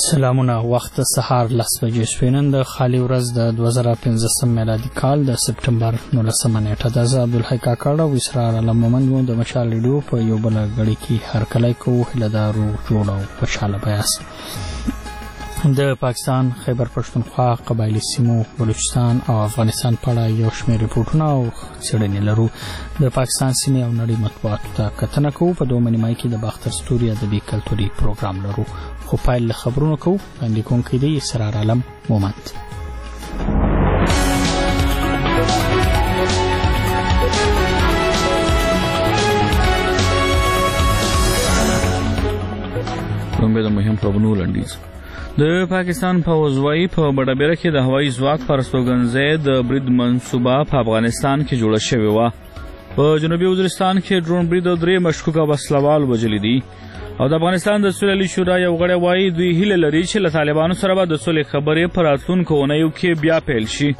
سلامونه. وخت سهار 10 بجې شوې. نن د خالي ورځ د 2015 میلادي کال د سپټمبر 19 نیټه ده. زه عبدالحی کاکړ او اسرار علم مومند وو د مشال ریډیو په یو بل غړي کې هرکلی کوو. هیله دارو جوړ او خوشاله بیاست. د پاکستان خیبر پښتونخوا قبایلی سیمو بلوچستان او افغانستان په اړه یو شمېر ریپورټونه او څېړنې لرو. د پاکستان سیمې او نړۍ مطبوعاتو ته کتنه کوو. په دومره نیمایي کې د باختر ستوري ادبي کلتوري پروګرام لرو. خو پایل له خبرونو کوو. وړاندې کوونکی دی اسرار علم مومند. لومړی د مهم خبرونو لنډیز. د پاکستان پوځ وايي په بډابیره کې د هوایي ځواک پر استوګنځای د برید منصوبه په افغانستان کې جوړه شوې وه. په جنوبي وزیرستان کې ډرون برید او 3 مشکوکه وسلوال وژلي دي. او د افغانستان د سولې شورا یو غړی وايي دوی هیله لري چې له طالبانو سره به د سولې خبرې په راتلونکو اونیو کې بیا پیل شي.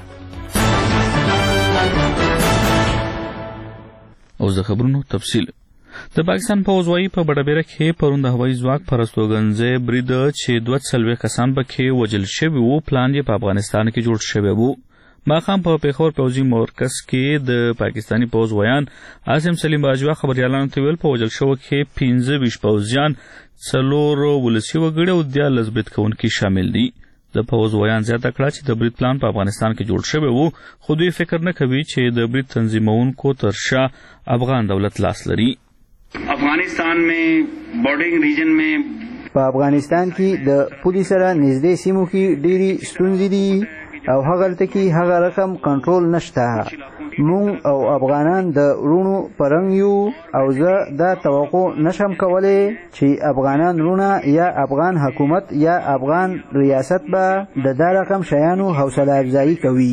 اوس د خبرونو تفصیل. د پاکستان پوځ وايي په بډابیره کې پرون د هوایي ځواک پر استوګنځای برید چې 240 کسان پکې وژل شوي وو پلان یې په افغانستان کې جوړ شوی وو. ماښام په پیښور پوځي مرکز کې د پاکستاني پوځ ویان عاصم سلیم باجوا خبريالانو ته ویل په وژل شوو کې 15 پوځیان 4 ولسي وګړي او 10 برید کوونکي شامل دي. د پوځ ویان زیاته کړه چې د برید پلان په افغانستان کې جوړ شوی وو، خو دوی فکر نه کوي چې د برید تنظیمونکو تر شا افغان دولت لاس لري. افغانستان में bordering reason में په افغانستان کې د پولیس سره نږدې سیمو کې ډېری ستونزې دي او هغلته کې هغه رقم کنټرول نشته. مونږ او افغانان د ورونو پرنګ یو او زه دا توقع نشم کولی چې افغانان رونه یا افغان حکومت یا افغان ریاست به د دا رقم شیانو حوصله افزایی کوي.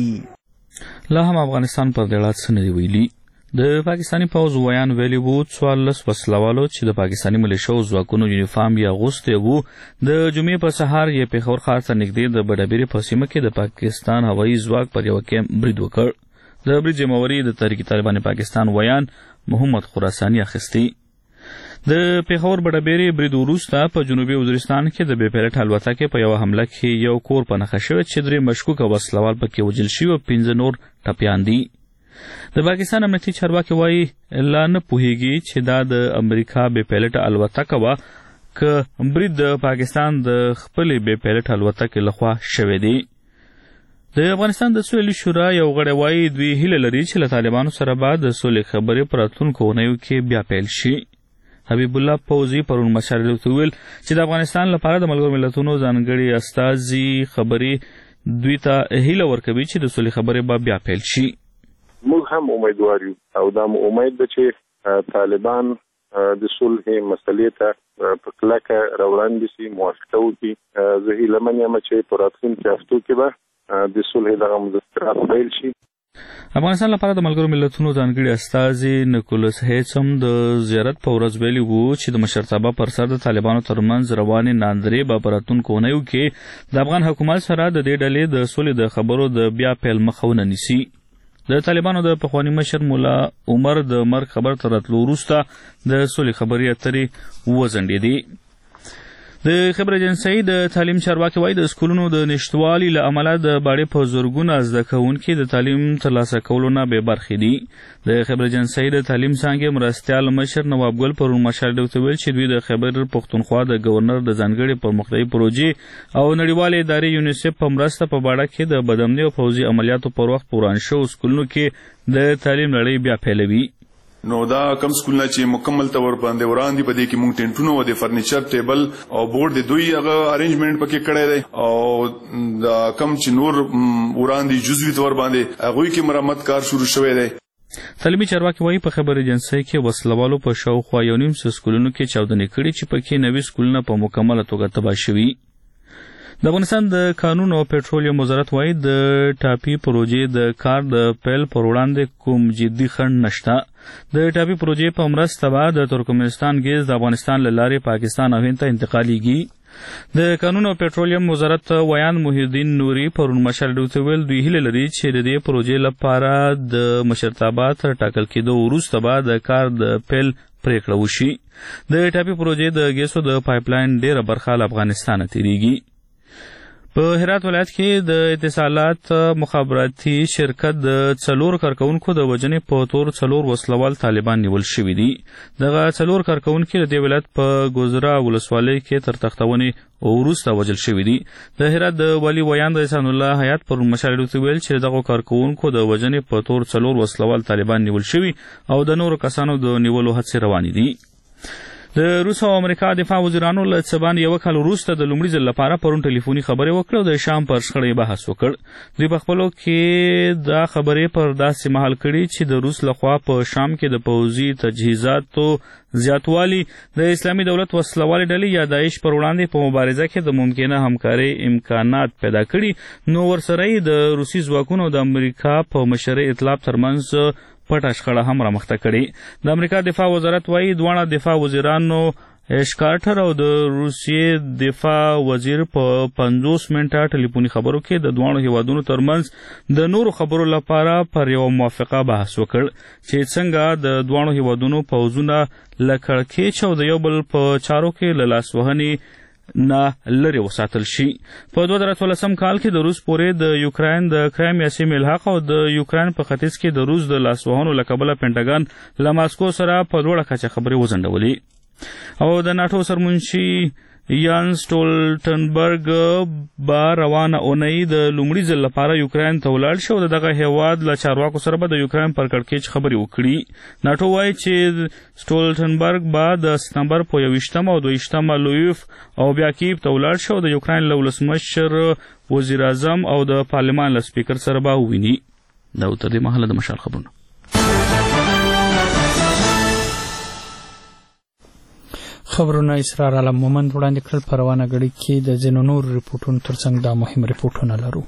لا هم افغانستان پر دې حالات څه نه دي ویلي. د پاکستاني پوځ ویان ویلي وو 14 وسلوالو چې د پاکستاني ملیشو ځواکونو یونیفارم یې اغوستی وو د جمعې په سهار یې پیښور ښار ته نږدې د بډابیرې په سیمه کې د پاکستان هوایي ځواک پر یو کیمپ برید وکړ. د برید ذمهواري د تحریک طالبان پاکستان ویان محمد خراساني اخیستی. د پیښور بډابیرې برید وروسته په جنوبي وزیرستان کې د بې پیلوټ الوتکې په یوه حمله کې یو کور په نښه شوی چې 3 مشکوکه وسلوال پکې وژل شوي او 15 نور ټپیان دي. د پاکستان امنیتي چارواکي وایي لا نه پوهیږي چې دا د امریکا بې پیلوټه الوتکه وه که برید د پاکستان د خپلې بې پیلوټه الوتکې لخوا شوی دی. د افغانستان د سولې شورا یو غړی وایي دوی هیله لري چې له طالبانو سره به د سولې خبرې په راتلونکو اونیو کې بیا پیل شي. حبیب الله فوزي پرون مشال ریډیو ته ویل چې د افغانستان لپاره د ملګرو ملتونو ځانګړي استازي خبرې دوی ته هیله ورکوي چې د سولې خبرې به بیا پیل شي. موږ هم امیدوار یو او دا امید ده چې طالبان د صلح مسلې ته په کلکه راوړاندې شي، موافقه وکړي. زه هیلهمن یم چې په راتلونکو هفتو کې به د صلح دغه مذاکرات پیل شي. افغانستان لپاره د ملګرو ملتونو ځانګړي استازي نیکولس هیڅم د زیارت په ورځ ویلي وو چې د مشرتابه پر سر د طالبانو ترمنځ روانې ناندرې به په راتلونکو اونیو کې د افغان حکومت سره د دې ډلې د سولې د خبرو د بیا پیل مخه ونه نیسي. د طالبانو د پخواني مشر مولا عمر د مرګ خبر تر راتلو وروسته د سولې خبرې اترې وځنډېدې. د خبر ایجنسۍ د تعلیم چارواکي وایي د سکولونو د نشتوالي له امله د باړې په زرګونه زده کوونکي د تعلیم ترلاسه کولو نه بې برخې دي. د خبر ایجنسۍ د تعلیم څانګې مرستیال مشر نواب ګل پرون مشال ریډیو ته ویل چې دوی د خیبر پښتونخوا د گورنر د ځانګړې پرمختیایي پروژې او نړیوالې ادارې یونیسف په مرسته په باړه کې د بدامنۍ او پوځي عملیاتو پر وخت په وران شوو سکولونو کې د تعلیم لړۍ بیا پیلوي. نو دا کم سکولونه چې مکمل تور باندې وړاندې په دې کې مونږ ټینټونه او د فرنیچر ټیبل او بورډ د دوی هغه ارینجمنټ پکې کړی دی او دا کم چې نور وړاندې جزوي تور باندې هغوی کې مرمت کار شروع شوی دی. تعلیمي چارواکي وایي په خبر ایجنسۍ کې وسلوالو په شاوخوا 1.5 سکولونو کې چاودنې کړي چې پکې 90 سکولونه په مکمله توګه تباه شوي. د افغانستان د کانون او پټرولیم وزارت وایي د ټاپي پروژې د کار د پیل پر وړاندې کوم جدي خنډ نشته. د ټاپي پروژې په مرسته به د ترکمنستان ګیز د افغانستان له لارې پاکستان او هند ته انتقالیږي. د کانون او پټرولیم وزارت ویان محی الدین نوري پرون مشال ریډیو ته ویل دوی هیله لري چې د دې پروژې لپاره د مشرتابه تر ټاکل کېدو وروسته به د کار د پیل پریکړه وشي. د ټاپي پروژې د ګیسو د پایپ لاین ډیره برخه له افغانستانه تیریږي. په هرات ولایت کې د اتصالات مخابراتي شرکت د 4 کارکونکو د وژنې په تور 4 وسلوال طالبان نیول شوي دي. دغه 4 کارکونکي د دې ولایت په ګوزرا ولسوالۍ کې تر تختونې وروسته وژل شوي دي. د هرات د والي ویان د احسان الله حیات پر مشالډو ویل چې دغه کارکونکو د وژنې په تور 4 وسلوال طالبان نیول شوي او د نورو کسانو د نیولو هڅې روانې دي. د روس او امریکا دفاع وزیرانو له څه باندې 1 کال وروسته د لومړي ځل لپاره پرون ټلیفوني خبرې وکړې او د شام پر شخړې بحث وکړ. دوی په خپلو کې دا خبرې پر داسې مهال کړي چې د روس لخوا په شام کې د پوځي تجهیزاتو زیاتوالی د اسلامي دولت وسلوالې ډلې یا داعش پر وړاندې په مبارزه کې د ممکنه همکارۍ امکانات پیدا کړي، نو ورسره د روسي ځواکونو د امریکا په مشرۍ اطلاف ترمنځ پټه شخړه هم رامخته کړې. د امریکا دفاع وزارت وایي دواړه دفاع وزیرانو اشکارټر او د روسیې دفاع وزیر په 50 منټه ټلیفوني خبرو کې د دواړو هیوادونو ترمنځ د نورو خبرو لپاره پر یو موافقه بحث وکړ چې څنګه د دواړو هیوادونو پوځونه له کړکېچ او د یو بل په چارو کې له لاسوهنې نه لرې وساتل شي. په 2014 کال کې د روس پورې د یوکراین د کرایمیا سیمې الحاق او د یوکراین په ختیځ کې د روس د لاسوهنو له کبله پینټاګن له ماسکو سره په لوړه کچه خبرې وځنډولې او د ناټو سرمنشي یان سټولټنبرګ به روانه اونۍ د لومړي ځل لپاره یوکراین ته ولاړ شي او دغه هیواد له چارواکو سره به د یوکراین پر کړکېچ خبرې وکړي. ناټو وایي چې سټولټنبرګ به د ستمبر په 21 او 22 لویف او بیا کیف ته ولاړ شي او د یوکراین له ولسمشر، وزیر اعظم او د پارلمان له سپیکر سره به وویني. دا تر دې مهاله د مشال خبرونه. خبرونه اسرار علم مومند وړاندې کړل. په روانه غړي کې د ځینو نورو ریپورټونو ترڅنګ دا مهم ریپورټونه لرو.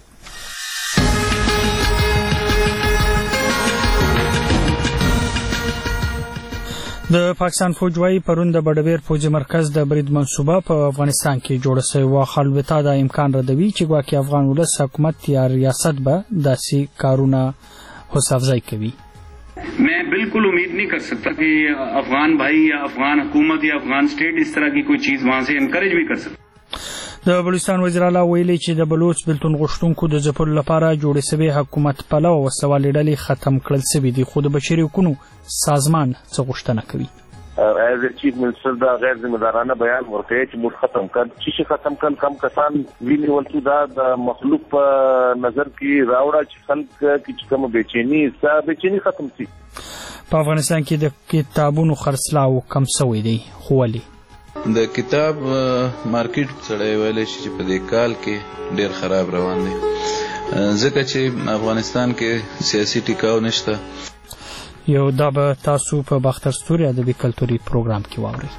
د پاکستان فوج وايي پرون د بډبیر فوجي مرکز د برید منصوبه په افغانستان کې جوړه شوې وه. خلوتا دا امکان ردوي چې ګواکې افغان ولس حکومت یا ریاست به داسې کارونه حوصله افزای کوي. मैं बिल्कुल उम्मीद नहीं कर सकता कि अफगान भाई या अफगान हुकूमत या अफगान स्टेट इस तरह की कोई चीज वहां से इनकरेज भी कर सकता. د بلوچستان وزیر اعلی ویلي چې د بلوچ بلتون غوښتونکو د ځپلو لپاره جوړې شوې حکومت پلو وسوالې ډلې ختم کړل شوي دي، خو د بشري حقوقو سازمان څه غوښتنه کوي. ایز چیف منسٹر دا غیر ذمہ دارانه بیان ورکړي چې موږ ختم کړ چې ختم کړ کم کسان ویني ولته دا د مخلوق په نظر کې راوړل چې خلک چې کوم بېچینی ختم شي. په افغانستان کې د کتابونو خرڅلاو کم شوی دی، خو ولې؟ د کتاب مارکیټ سره ویل شي چې په دې کال کې ډیر خراب روان دی ځکه چې افغانستان کې سیاسي ټیکاو نشته. یو دا به تاسو په باختر ستوري ادبي کلتوري پروګرام کې واورئ.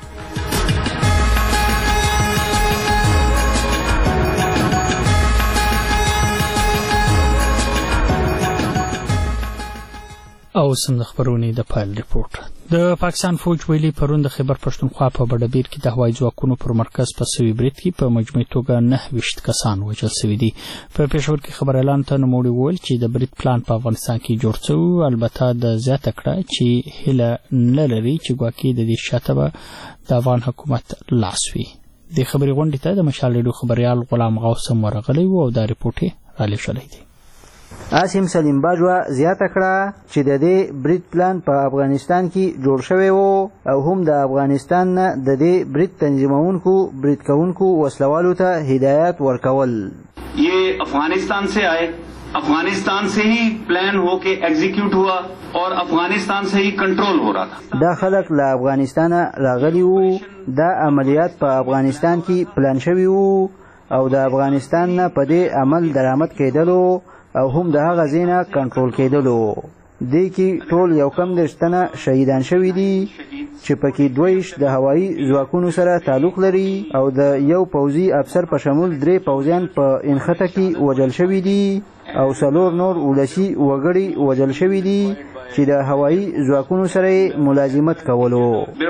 او سم د خبرونې د پایل ریپورت. د پاکستان فوج ویلي پرون د خیبر پښتونخوا په بډبیر کې د هوایي ځواکونو پر مرکز په سوي برید کې په مجموعي توګه 29 کسان وژل شوي دي. په پېښور کې خبر اعلان ته نوموړي وویل چې د برید پلان په افغانستان کې جوړ شوی، البته د زیاته کړه چې هیله نه لري چې ګواکې د دې شاته به د افغان حکومت لاس وي. د خبري غونډې ته د مشال ریډیو خبريال غلام غوث ورغلی و او دا ریپورت یې رالېږلی دی. عاصم سلیم باجوا زیاته کړه چې د دې برید پلان په افغانستان کې جوړ شوی و او هم د افغانستان نه د دې برید تنظیمونکو برید کوونکو وسلوالو ته هدایت ورکول. یہ افغانستان سے آئے، افغانستان سے ہی پلان ہو کے ایگزیکیوٹ ہوا اور افغانستان سے ہی کنٹرول ہو رہا تھا. دا خلق له افغانستان راغلی وو، دا عملیات په افغانستان کې پلان شوی وو او د افغانستان نه په دې عمل درآمد کېدلو او هم د هغه ځینه کنټرول کېدلو. دې کې ټول یو کم 10 تنه شهیدان شوي دي چې پکې 22 د هوایي ځواکونو سره تعلق لري او د یو پوځي افسر په شمول 3 پوځیان په انخته کې وژل شوي دي او 4 نور ولسي وګړي وژل شوي دي چې د هوایي ځواکونو سره ملازمت کولو.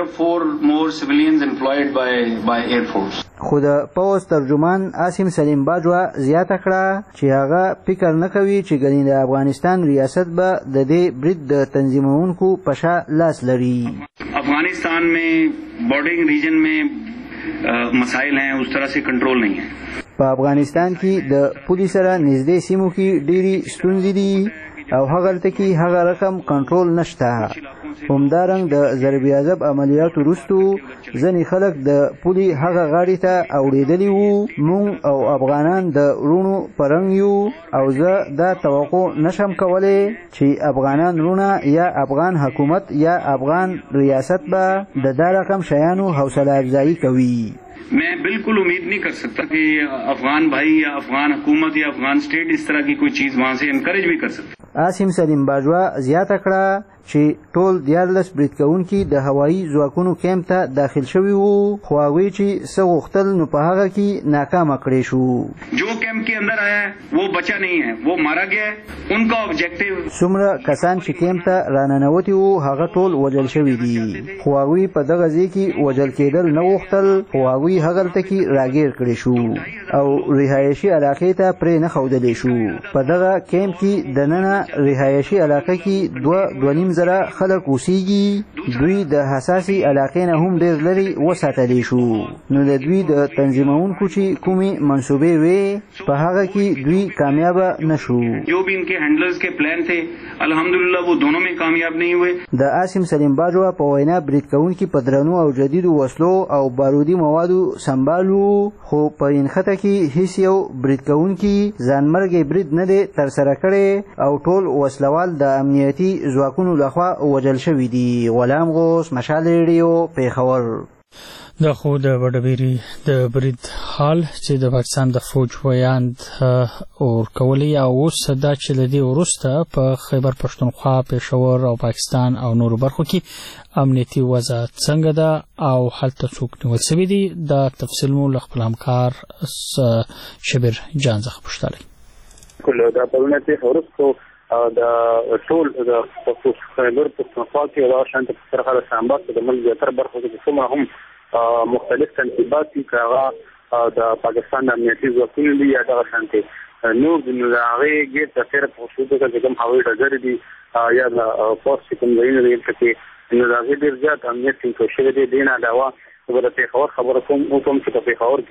خو د پوځ ترجمان عاصم سلیم باجوا زیاته کړه چې هغه فکر نه کوي چې ګنې د افغانستان ریاست به د دې برید د تنظیمونکو په شا لاس لري. افغانستان میں بارڈرنگ ریجن میں مسائل ہیں، اس طرح سے کنٹرول نہیں ہے. په افغانستان کې د پولیس سره نږدې سیمو کې ډېری ستونزې دي او هغلته کې هغه رقم کنټرول نشته. همدارنګ د ضرب عذاب عملیاتو وروستو ځینې خلک د پولي هغه غاړې ته اوړېدلي وو. موږ او افغانان د وروڼو په رنګ یو او زه دا توقع نشم کولی چې افغانان وروڼه یا افغان حکومت یا افغان ریاست به د دا رقم شیانو حوصله افزایی کوي. मैं बिल्कुल उम्मीद नहीं कर सकता कि अफगान भाई या अफगान हुकूमत या अफगान स्टेट इस तरह की कोई चीज वहां से इनकरेज भी कर सकती. عاصم سلیم باجوا زیاته کړه چې ټول 14 برید کوونکي د هوایي ځواکونو کیمپ ته داخل شوي وو، خو هغوی چې څه غوښتل نو په هغه کې ناکامه کړی شو. जो कैंप के अंदर आया है वो बचा नहीं है, वो मारा गया है. उनका ऑब्जेक्टिव څومره کسان چې کیمپ ته راننوتي وو هغه ټول وژل شوي دي، خو هغوی په دغه ځای کې وژل کېدل نه غوښتل، خو هغوی هغلته کې راګیر کړی شو او رهایشي علاقې ته پرې نه ښودلی شو. په دغه کیمپ کې دننه رهایشي علاقه کې 2.5 زره خلک اوسېږي. دوی د حساسې علاقې نه هم ډېر لرې وساتلی شو. نو د دوی د تنظیمونکو چې کومې منصوبې وې په هغه کې دوی کامیابه نه شو. जो भी इनके हैंडलर्स के प्लान थे अल्हम्दुलिल्लाह वो दोनों में कामयाब नहीं हुए. د عاصم سلیم باجوا په وینا برید کوونکي په درنو او جدیدو وسلو او بارودي موادو سنبالو، خو په نښته کې هیڅ یو برید کوونکي ځانمرګي برید نه دی ترسره کړی او ټول وسلوال د امنیتي ځواکونو لخوا وژل شوي دي. غلام غوث، مشال ریډیو، پیښور. دا خو د وډبيري د برید حال چې د پاکستان د فوج ویاند اور کولی او اوس دا چې لدی ورسته په خیبر پښتونخوا، پېښور او پاکستان او نورو برخو کې امنیتي وضعیت څنګه ده او هلته څوک نیول شوي دي، دا تفصیل مو له خپل همکار شبیر جان څخه پوښتلی. کله دا پرونه ته ورسته د ټول د خیبر پښتونخوا کې دا شانت سره د سامبات د ملک زیاتره برخو کې کومه هم مختلف تنظیمات دي هغه د پاکستان د امنیتي ځواکونو دي یا دغه شانتي نور د هغه ګټ د تیر په شوده کې کوم هوایي ډګر دي یا د پوسټ کوم ځایونه دي چې نو دا ډېر زیات امنیت ټینګ شوی دی. دینه علاوه د پیښور خبره کوم چې په پیښور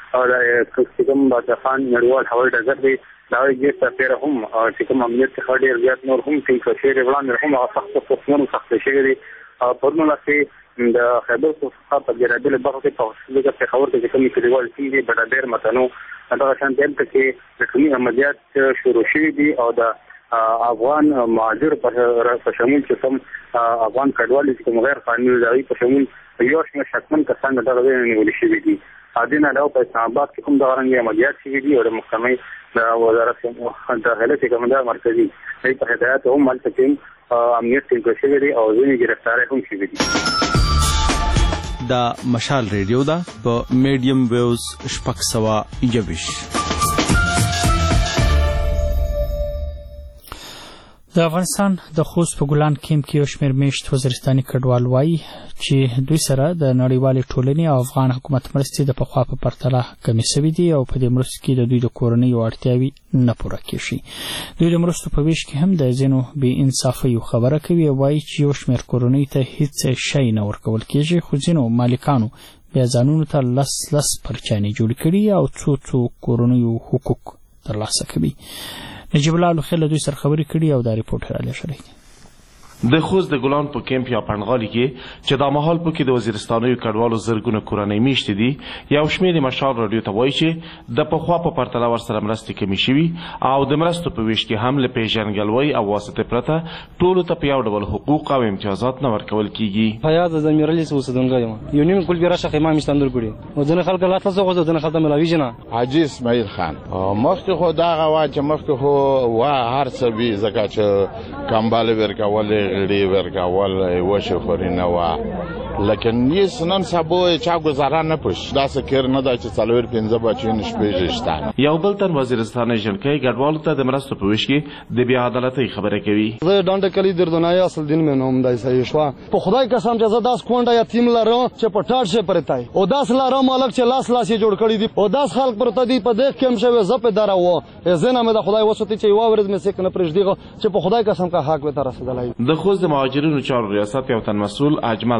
کې کوم بادخان نړیوال هوایي ډګر دی دا ګټ د تیر هم چې کوم امنیت څخه ډېر زیات نور هم ټینګ شوی دی. وړاندې هم هغه سخت څه سخت شوی دی. پرنو لکه د خیبر پښتونخوا په ګرځېدل برخو کې په خصوصي پیښور کې کومې کلیوال سیمې دي بډادر متنو دغه شان دلته کې د کومې عملیات شروع شوي دي او د افغان مهاجر په شمول چې کوم افغان کډوالي چې کوم غیر قانوني ځای په شمول یو شمېر شکمن کسان دغه ځای نیول شوي دي. دین علاوه په اسلام آباد کې کوم دغه رنګ عملیات شوي دي او د محکمې د وزارت داخله چې کوم دا مرکزي په هدایت هم هلته کې امنیت ټینګ شوی دی او ځینې ګرفتارۍ هم شوي دي. دا مشال ریډیو ده په میډیم ویوز 621. د افغانستان د خوست په ګلان کیمپ کې یو شمېر میشت وزیرستاني کډوال وایي چې دوی سره د نړیوالې ټولنې او افغان حکومت مرستې د پخوا په پرتله کمې شوي دي او په دې مرستو کې د دوی د کورنیو اړتیاوې نه پوره کېږي. دوی د مرستو په ویش کې هم د ځینو بې انصافیو خبره کوي او وایي چې یو شمېر کورنیو ته هیڅ شی نه ورکول کېږي، خو ځینو مالکانو بیا ځانونو ته لس پرچانې جوړې کړي او څو کورنیو حقوق ترلاسه کوي. نجیب الله لوخیل دوی سره خبرې کړي او دا ریپورټ را لېږلی دی. د خوست د ګلان په کیمپ یا پنډغالي کې چې دا مهال پکې د وزیرستانیو کډوالو زرګونه کورنۍ میشتې دي، یو شمېر مشال راډیو ته وایي چې د پخوا په پرتله ورسره مرستې کمې شوي او د مرستو په ویش کې هم له پیژنګلوۍ او واسطې پرته ټولو ته په یو ډول حقوق او امتیازات نه ورکول کېږي. فیاض زمیرعلی اوسیدونکی یم. یو نیم کل بیره شخ امام استاندار کړي او ځینې خلک لا تاسو غوښتل ځینې خلک ملاویږي نه. حاجی اسماعیل خان مخکې خو دغه وا چې مخکې خو هر څه وي ځکه چې کمباله ورکول غړي ورکول وشفرینه وا لیکن نیس نن سبا چا گذرا نه پوش دا سکر نه دا چې څلور 15 بچی نشپېژشتان. یو بل تن وزیرستان جنکۍ ګډوالو ته د مرستو په ویش کې د بې عدالتۍ خبره کوي. زه ډانډه کلی دردنای اصل دین مې نوم دای صحیح شو په خدای قسم چې زه داس کونډه یتیم لرم چې په ټاټ شه پرتای او داس لارم مالک چې لاس یې جوړ کړی دی او داس خلک پرته دی په دې کم شوی زه په دره و زنه مې د خدای وسوتی چې یو ورځ مې سک نه پرېږدي چې په خدای قسم کا حق به تر رسیدلای. د خوست د مهاجرینو چارو ریاست یو تن مسؤل اجمل راز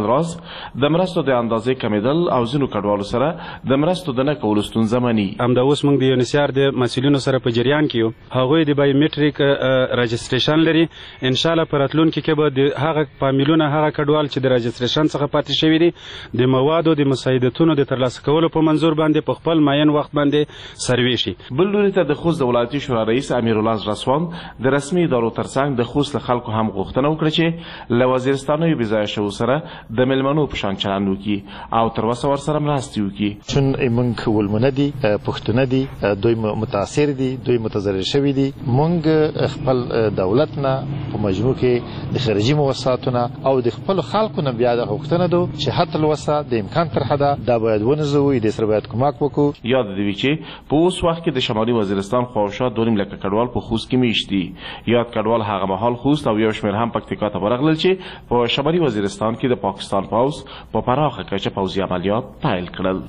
د مرستو د اندازې کمیدل او ځینو کډوالو سره د مرستو د نه کولو ستونزه مني. همدا اوس موږ د یونیسیار د مسؤلینو سره په جریان کې یو. هغوی د بایومټریک رجسټریشن لري. ان شاء الله په راتلونکي کې به د هغه فامیلونه هغه کډوال چې د رجسټریشن څخه پاتې شوي دي د موادو د مساعدتونو د ترلاسه کولو په منظور باندې په خپل معین وخت باندې سروي شي. بل لوري ته د خوست د ولایتي شورا رئیس امیرالله رسوان د رسمي ادارو ترڅنګ د خوست له خلکو هم غوښتنه وکړه چې له وزیرستانیو بېځایه شوو سره د میلمنو په شان چلند وکړي او تر اوسه ورسره مرستې وکړي. چون موږ ولمونه دي پښتانه دي دوی متاثر دي دوی متضرر شوي دي. موږ خپل دولت نه په مجموع کې د خارجي موسساتونه او د خپل خلکو نه بیا د غوښتنه دو چې حتی الوسه د امکان تر حده دا باید ونځوي د سره باید کومک وکړو. یاد دی چې په اوس وخت کې د شمالي وزیرستان خواوشا 2.5 لکه کډوال په خوست کې میشت دي. یاد کډوال هغه مهال خوست او یو شمېر هم پکتیکا ته ورغلل چې په شمالي وزیرستان کې د پاکستان پوځ په پراخه کچه پوځي عملیات پیل کړل.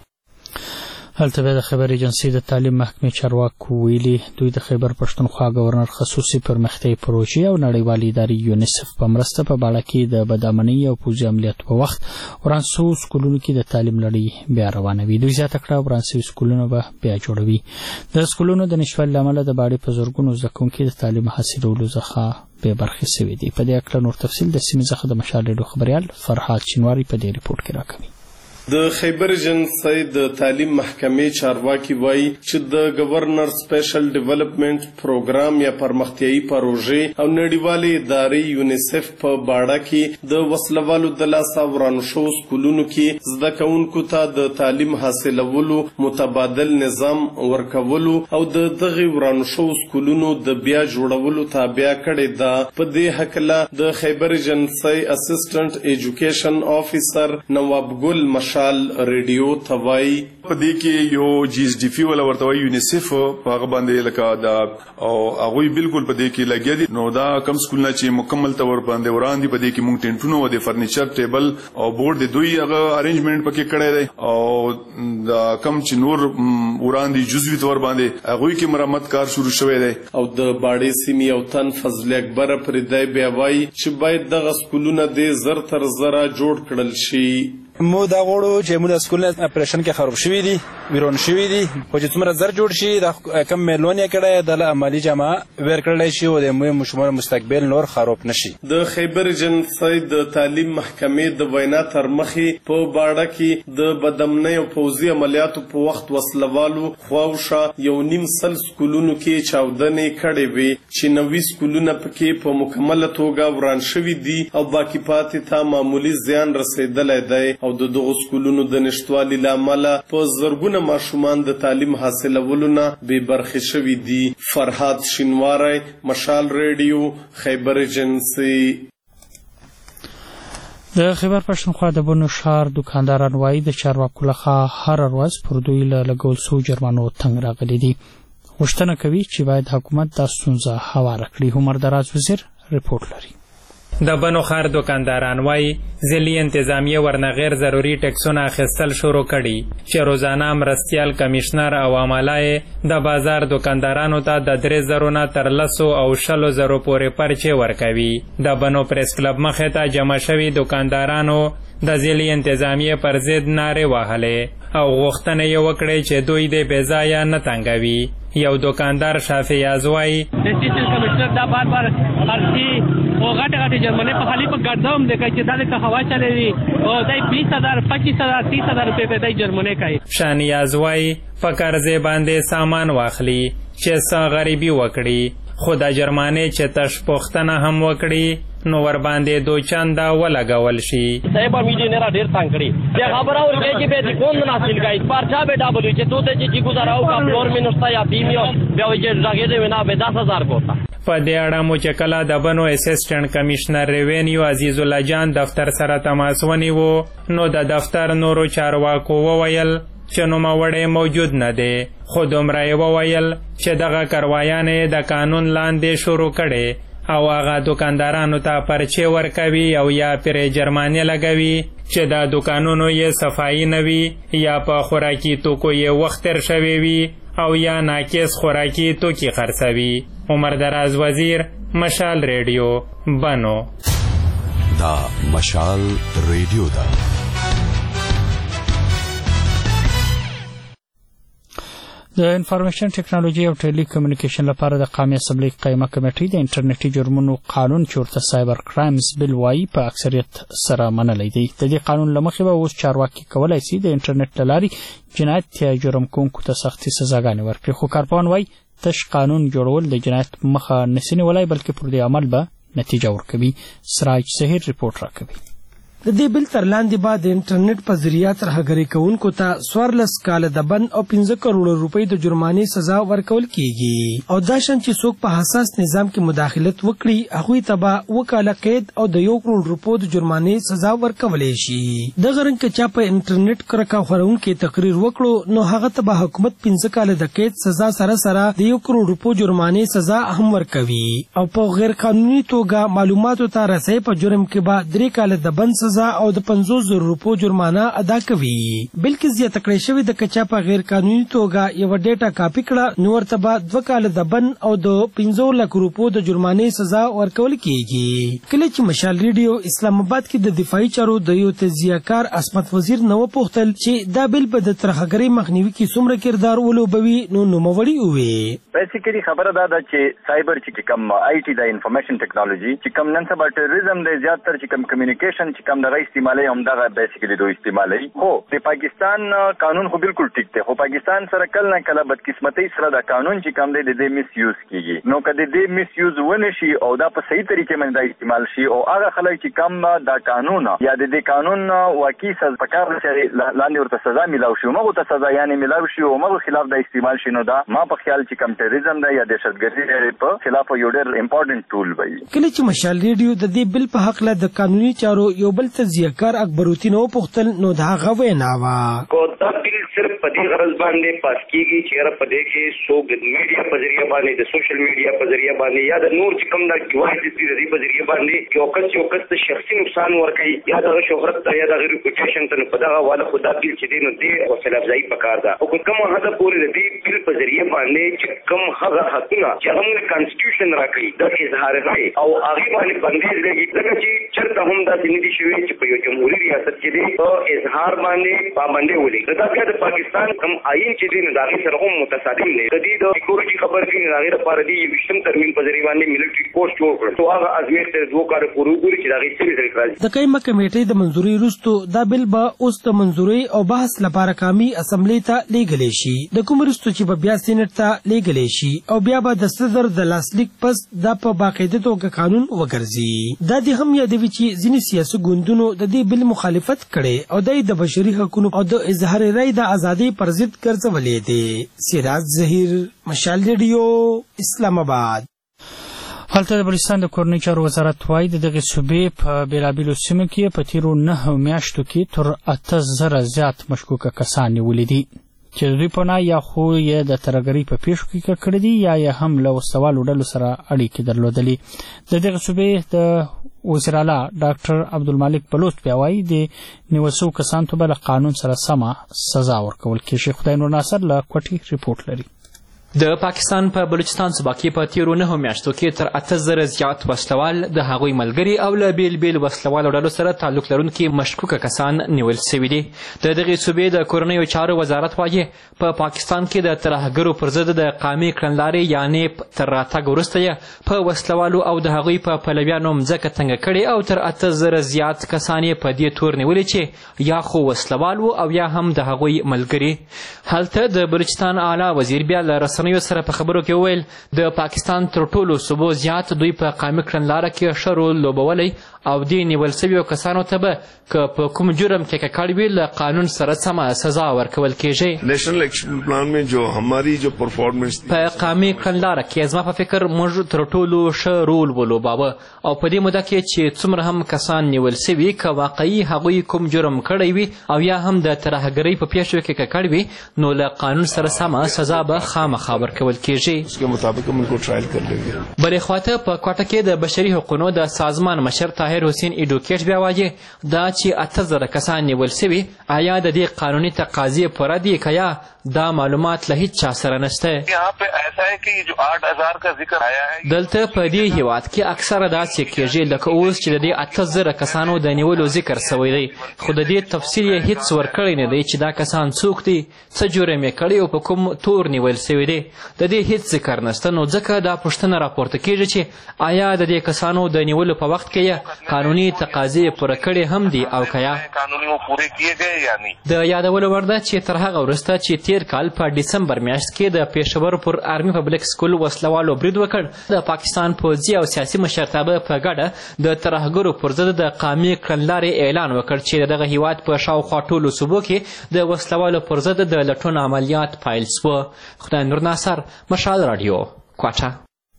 هلته به د خبر ایجنسی د تعلیم محکمې چارواکو ویلي دوی د خیبر پښتونخوا گورنر خصوصي پرمختیايي پروژې او نړیوالې ادارې یونیسف په مرسته په باړه کې د بدامنۍ او پوځي عملیاتو په وخت ورانسو سکولونو کې د تعلیم لړۍ بیا روانوي. دوی زیاته کړه ورانسوي سکولونه به بیا جوړوي. د سکولونو د نشوالي له امله د باړې په زرګونو زده کوونکي د تعلیم حاصلولو څخه بې برخې سوي دي. په دې اړه نور تفصیل د سیمې څخه د مشال ریډیو خبریال فرحات شینواری په دې ریپورت کې راکوي. د خیبر ایجنسی د تعلیم محکمې چارواکي وایي چې د گورنر سپیشل ډیولپمنٹ پروګرام یا پرمختیايي پروژې او نړیوالې ادارې یونیسف په باړه کې د وسلوالو د لاسه ورانو شوو سکولونو کې زده کوونکو ته د تعلیم حاصلولو متبادل نظام ورکولو او د دغه ورانو شوو سکولونو د بیا جوړولو تابع کړې ده. په دې هکله د خیبر ایجنسی اسسټنټ ایجوکیشن افیسر نواب ګل مشال ریډیو توای په دې کې یو جی اس ډی پی ولا ورته یونیسف په هغه باندې لکه دا او هغه بالکل په دې کې لګیا دي. نو دا کم سکولونه چې مکمل تور باندې وړاندې په دې کې مونږ ټینټونو او د فرنیچر ټیبل او بورډ د دوی هغه ارینجمنت پکې کړی دی او دا کم چې نور وړاندې جزوی تور باندې هغه کې مرمت کار شروع شوی دی. او د باړې سیمې او تن فضل اکبر پر دای بیا وایي چې باید دغه سکولونه د زر تر زره جوړ کړل شي. مو دا غوړو چې موږ د سکول اپریشن کې خراب شوی دي ویرون شوی دي خو چې څومره زر جوړ شي د کم میلیون یې کړی د عملی جامه ور کړلی شي او د مشمول مستقبل نور خراب نشي. د خیبر ایجنسی د تعلیم محکمې د وینا تر مخې په باړه کې د بدامنۍ او پوځي عملیاتو په وخت وسلوالو خواوشا 1.5 سکولونو کې چاودنې کړې وې چې 90 سکولونه پکې په مکمله توګه وران شوي دي او باقي پاتې ته معمولی زیان رسیدلی دی او د دغو سکولونو د نشتوالي له امله په زرګونه ماشومان د تعلیم حاصلولو نه بې برخې شوي دي. فرحات شینواری، مشال ریډیو، خیبر ایجنسی. د خیبر پښتونخوا د بنو ښار دکانداران وایي د چارواکو لخوا هر ورځ پر دوی له لګول سوو جرمانو تنګ راغلي دي. غوښتنه کوي چې باید حکومت دا ستونزه هواره کړي. عمر دراز وزیر رپورټ لري. د بنو ښار دکانداران وایي ځلي انتظامیه ورنه غیر ضروري ټکسونه اخیستل شروع کړي چې روزانه مرستیال کمیشنر او عمله یې د بازار دکاندارانو ته د 3,000 نه تر 10 او 20,000 پورې پرچې ورکوي. د بنو پریس کلب مخې ته جمع شوي دکاندارانو د ځلي انتظامیه پر ضد نارې وهلې او غوښتنه یې وکړې چې دوی د بې ځایه نه تنګوي. یو دکاندار شافی یازوایی ډیسټریکټ کمشنر دا بار بار ارسي او غټه جرمنه په خالی په ګردوم د کوي چې دا هوا چلوي او دای 20,000 25,000 30,000 روپے په دای جرمنه کوي. شان یازوایی په قرضې باندې سامان واخلي چې څه غریبي وکړي خو د جرمانه چې تش پوښتنه هم وکړي نو ور باندې دو چنده ولګول شي. صاحب میلیونر ډیر څنګه کړی بیا خبره ورکړي چې به کوم نه حاصل کوي پارچا به ډابل چې تو ته چې گزاراو کا فلور مینستا یا بیمیو بیا وجه راګې دی نه به 10,000 کوتا. په دې اړه مو چې کله د بنو اسسټنټ کمیشنر ریوینیو عزیز الله جان دفتر سره تماس ونیو نو د دفتر نورو چارواکو وویل چې نوموړی موجود نه دی خو دومره یې وویل چې دغه کاروایانې د قانون لاندې شروع کړي او هغه دکاندارانو ته پرچې ورکوي او یا پرې جرمانې لګوي چې د دکانونو یې صفایي نه وي یا په خوراکي توکو یې وخت تېر شوی وي او یا ناقص خوراکي توکي خرڅوي. عمر دراز وزیر، مشال ریډیو، بنو. دا مشال ریډیو ده. د انفارمیشن ټیکنالوژي او ټیلی کمیونیکیشن لپاره د قومي اسمبلی قایمه کمیټې د انټرنیټي جرمونو قانون چې ورته سایبر کرایمز بل وایي په اکثریت سره منلی دی. د دې قانون له مخې به اوس چارواکي کولی شي د انټرنیټ له لارې جنایت یا جرم کوونکو ته سختي سزاګانې ورکړي، خو کارپوهان وایي تش قانون جوړول د جنایت مخه نشي نیولی بلکې پر دې عمل به نتیجه ورکوي. سراج زهیر رپورټ راکوي. د دې بل تر لاندې به د انټرنیټ په ذریعه ترهګري کوونکو ته 14 کاله د بند او 15 کروڑ روپۍ د جرمانې سزا ورکول کیږي، او دا شان چې څوک په حساس نظام کې مداخلت وکړي هغوی ته به 2 کاله قید او د 1 کروڑ روپو د جرمانې سزا ورکولی شي. دغه رنګ که چا په انټرنیټ کرکه خورونکي تقریر وکړو نو هغه ته به حکومت 15 کاله د قید سزا سره سره د 1 کروڑ روپو جرمانې سزا هم ورکوي، او په غیر قانوني توګه معلوماتو ته رسۍ په جرم کې به 3 کاله د بند سزا او د 50,000 روپو جرمانه ادا کوي. بلکې زیاته کړی شوې د کچا په غیر قانوني توګه یو ډیټا کاپی کړه نو ورته به 2 کاله د بند او د 15 لک روپو د جرمانې سزا ورکول کیږي. کله چې مشال ریډیو اسلام آباد کې د دفاعي چارو د یو تجزیه‌کار عصمت وزیر نو پوښتل چې دا بل به د ترهګرۍ مخنیوي کې څومره کردار ولوبوي نو نوموړي وویل. بیسیکلی خبره دا ده چې سایبر چې کوم آی ټي د انفارمیشن ټیکنالوژي چې کوم نن سبا ټیرریزم د زیاتره چې کوم کمیونیکیشن چې کوم د استعمالي هم دا بیسیکلی دوی استعمالي. هو د پاکستان قانون خو بالکل ټیک دی، خو پاکستان سره کله نه کله بدقسمتۍ سره د قانون چې کوم دی د دې میس یوز کیږي، نو کله د دې میس یوز ونه شي او دا په صحیح طریقې باندې استعمال شي او هغه خلک چې کوم دا قانون یا د دې قانون واقعي سزا پکار چې لاندې ورته سزا ملاو شي، موږ ته سزا یعنی ملاو شي او موږ خلاف د استعمال شي، نو دا ما په خیال چې کوم ټیرریزم دی یا دهشتګردي په خلاف یو ډېر امپورټنت ټول وي. کله چې مشال ریډیو د دې بل په حق له د قانوني چارو یو بل تجزیه‌کار اکبروتی نو پوښتل نو دا غوې نه وا کو دا بل صرف په دې غرض باندې پاس کیږي چې را په دې کې څوک د میډیا په ذریعہ باندې د سوشل میډیا په ذریعہ باندې یا د نور چې کوم د واحد دې په ذریعہ باندې یو کس ته شخصي نقصان ورکړي یا د شهرت ته یا د ریپوټیشن ته په دغه والا خدا بل چې دې نو دې حوصله افزایی پکار ده، او کوم هغه پورې دې بل په ذریعہ باندې چې کوم هغه حقونه چې هغه کانسټیټیوشن راکړي د اظهار رائے او هغه باندې بندیز لګي، ځکه چې چرته هم دا ځینې دي شوی چې په یو جمهوریت ریاست کې دی په اظهار باندې پابندي ولي. دا بیا د پاکستان کوم آئین چې دی نو د هغې سره هم متصادم دی. د دې د سکیورټي خبر کې د هغې لپاره دې 20 ترمیم په ذریعه باندې ملټري پوسټ جوړ کړ، نو هغه ازمېښت ته 2 کاله پورې وګوري چې د هغې څه رزلټ راځي. د قایمه کمیټې د منظوري وروستو دا بل به اوس د منظوري او بحث لپاره قومي اسمبلی ته لیږلی شي، د کوم وروستو چې به بیا سینټ ته لیږلی شي او بیا به د صدر د لاسلیک پس دا په باقاعده توګه قانون وګرځي. دا دې هم یادوي چې ځینې سیاسي ګوندونو د دې بل مخالفت کړي او د بشري حقوقو او د اظهار رائے د ازادۍ پر ضد ګرځولې دي. سراج زهیر، مشال ریډیو، اسلام آباد. هلته د بلوچستان د کورنۍ چارو وزارت وایي د دغې صوبې په بېلابېلو سیمو کې په تېرو 9 میاشتو کې تر 8,000 زیات مشکوکه کسان نیولي دي چې د دوی پناه یا خو یې د ترهګرۍ په پیښو کې کړي دي یا یې هم له وسوالو ډلو سره اړیکې درلودلې. د دغې صوبې د وزیر اعلی ډاکټر عبدالمالک بلوچ بیا وایي د نیول شوو کسانو ته به له قانون سره سمه سزا ورکول کېږي. خدای نور ناصر له کوټې رپورټ لري. د پاکستان په بلوچستان صوبه کې په تیرو 9 میاشتو کې تر 8,000 زیات وسلوال د هغوی ملګري او له بیل بیل وسلوالو ډلو سره تعلق لرونکي مشکوکه کسان نیول سوي دي. د دغې صوبې د کورنیو چارو وزارت وایي په پاکستان کې د ترهګرو پر ضد د قامي کړنلارې یعنې تر راتګ وروسته یې په وسلوالو او د هغوی په پلویانو مځکه تنګه کړې او تر 8,000 زیات کسان یې په دې تور نیولي چې یا خو وسلوال وو او یا هم د هغوی ملګري. هلته د بلوچستان اعلی وزیر بیا له رسنیو سره په خبرو کې وویل د پاکستان تر ټولو صوبو زیات دوی په قامي کړنلاره کې ښه رول لوبولی او دې نیول سویو کسانو ته به که په کوم جرم کې ککړ وي له قانون سره سمه سزا ورکول کېږي. نیشنل ایکشن پلان میں جو ہماری جو پرفارمنس په قامي کړنلاره کې زما په فکر موږ تر ټولو ښه رول ولوباوه او په دې موده کې چې څومره هم کسان نیول سوي که واقعي هغوی کوم جرم کړی وي او یا هم د ترهګرۍ په پیښو کې ککړ وي نو له قانون سره سمه سزا به خامخا ورکول کېږي. اس کے مطابق ہم ان کو ٹرائل کر لیں گے. بلې خواته په کوټه کې د بشري حقوقو د سازمان مشر طاهر حسین ایډوکیټ بیا وایي دا چې 8,000 کسان نیول سوي آیا د دې قانوني تقاضې پوره دي که یا دا معلومات له هیڅ چا سره نشته. دلته په دې هیواد کې اکثره داسې کېږي لکه اوس چې د دې 8000 کسانو د نیولو ذکر سوی دی، خو د دې تفصیل یې هیڅ ورکړی نه دی چې دا کسان څوک دي، څه جرم یې کړی او په کوم تور نیول سوی دی. د دې هیڅ ذکر نشته. نو ځکه دا پوښتنه راپورته کېږي چې آیا د دې کسانو د نیولو په وخت کې قانوني تقاضې پوره کړې هم دي او که یا. د یادولو وړ ده چې تر هغه وروسته چې تیر کال په ډسمبر میاشت کې د پېښور پر آرمي پبلک سکول وسلوالو برید وکړ، د پاکستان پوځي او سیاسي مشرتابه په ګډه د ترهګرو پر ضد د قامي کړنلارې اعلان وکړ چې د دغه هیواد په شاوخوا ټولو صوبو کې د وسلوالو پر ضد د لټون عملیات پیل سوه. خدای نور ناصر، مشال راډیو، کوټه.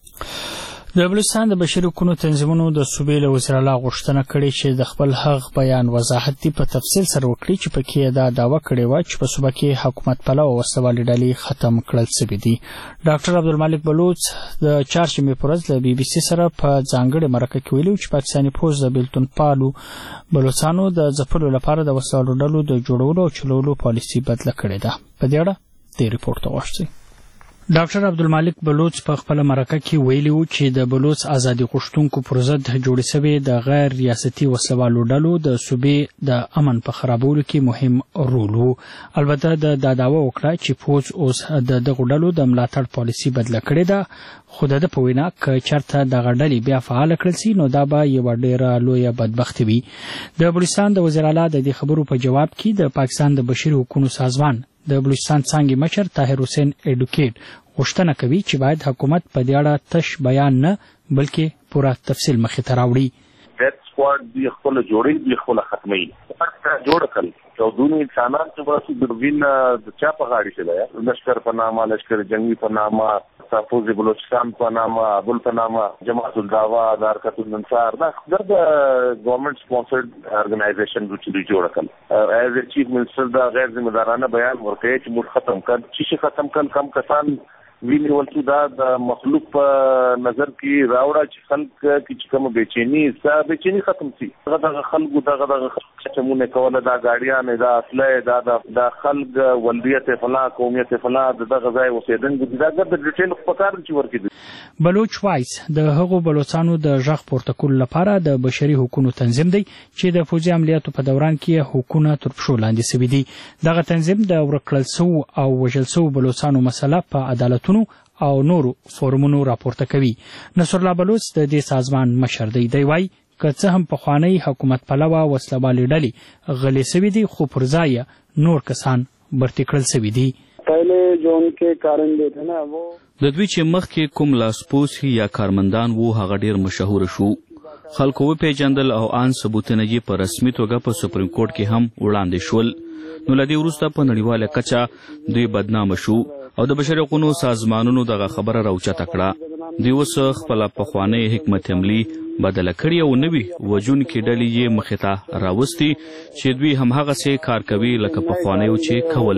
د بلوچستان د بشري حقوقو تنظیمونو د صوبې له وزیر اعلی غوښتنه کړې چې د خپل حق بیان وضاحت په تفصیل سره وکړي چې پکې دا دعوه کړې وه چې په صوبه کې حکومت پلوه وسلوالې ډلې ختم کړل سوي دي. ډاکټر عبدالمالک بلوچ د چهارشنبې په ورځ له BBC سره په ځانګړې مرکه کې ویلي چې پاکستاني پوځ د بیلتون پالو بلوچستانو د ځپلو لپاره د وسلوالو ډلو د جوړولو او چلولو پالیسي بدله کړې ده. په دې اړه د ریپورټ غوښتي. ډاکټر عبدالمالک بلوچ په خپله مرکه کې ویلي و چې د بلوچ ازادي غوښتونکو پر ضد جوړې سوې د غیر ریاستي وسلوالو ډلو د صوبې د امن په خرابولو کې مهم رول و. البته د دعوه وکړه چې پوځ اوس د دغو ډلو د ملاتړ پالیسي بدله کړې ده، خو د ده په وینا که چېرته دغه ډلې بیا فعاله کړل سي نو دا به یوه ډېره لویه بدبختي وي. د بلوچستان د وزیر اعلی د دې خبرو په جواب کې د پاکستان د بشري حقوقو سازمان د بلوچستان څانګې مشر طاهر حسین ایډوکیټ غوښتنه کوي چې باید حکومت په دې اړه تش بیان نه بلکې پوره تفصیل مخې ته راوړي. ډیت سکواډ دوی خپله جوړوي، دوی خپله ختموي. جوړه کړل او دونې انسانان چې باسي دوربین د چا په غاړې کې دی، لشکر په نامه، لشکر جنگي په نامه، تحفظ بلوچستان په نامه، ابل په نامه، جماعت الدعوه، د حرکت الانصار، دا د ګورنمنټ سپانسرډ ارګنایزیشن چې دوی جوړه کړل. ایز ا چیف منسټر دا غیر ذمہ دارانه بیان ورکوي چې موږ ختم کړ چې ختم کړل کم کسان وینول چې دا د مخلوق په نظر کې راوړه چې خلک کې چې کوم بېچیني ختم شي. دغه خلکو دغه چمونه کوله، دا ګاډیان، دا اصله، دا خلک ولدیت فلا، قومیت فلا، دغه ځای اوسېدونکي دي، دا ګرد ډیټیل په کار چې ورکړي. بلوچ وایس د هغو بلوچستانو د غږ پورته کولو لپاره د بشري حقوقو تنظیم دی چې د فوجي عملیاتو په دوران کې حقوقونه تر پښو لاندې سوي دي. دغه تنظیم د ورک کړل سوو او وژل سوو بلوچستانو مسله په عدالتونو او نورو فورمونو راپورته کوي. نصرالله بلوچ د دې سازمان مشر دی. دی وایي که څه هم پخوانی حکومت پلوه وسلوالې ډلې غلې سوي دي خو پر ځای نور کسان برتې کړل سوي دي. د دوی چې مخکې کوم لاسپوڅ یا کارمندان وو هغه ډېر مشهور شو، خلکو وپېژندل او آن ثبوتونه یې په رسمي توګه په سپریم کورټ کې هم وړاندې شول. نو له دې وروسته په نړیواله کچه دوی بدنامه شو او د بشري حقوقو سازمانونو دغه خبره راوچته کړه. دوی اوس خپله پخوانۍ حکمت عملي بدله کړې او نوي وژونکي ډلې یې مخې ته راوستي چې دوی همهغسې کار کوي لکه پخوانیو چې کول.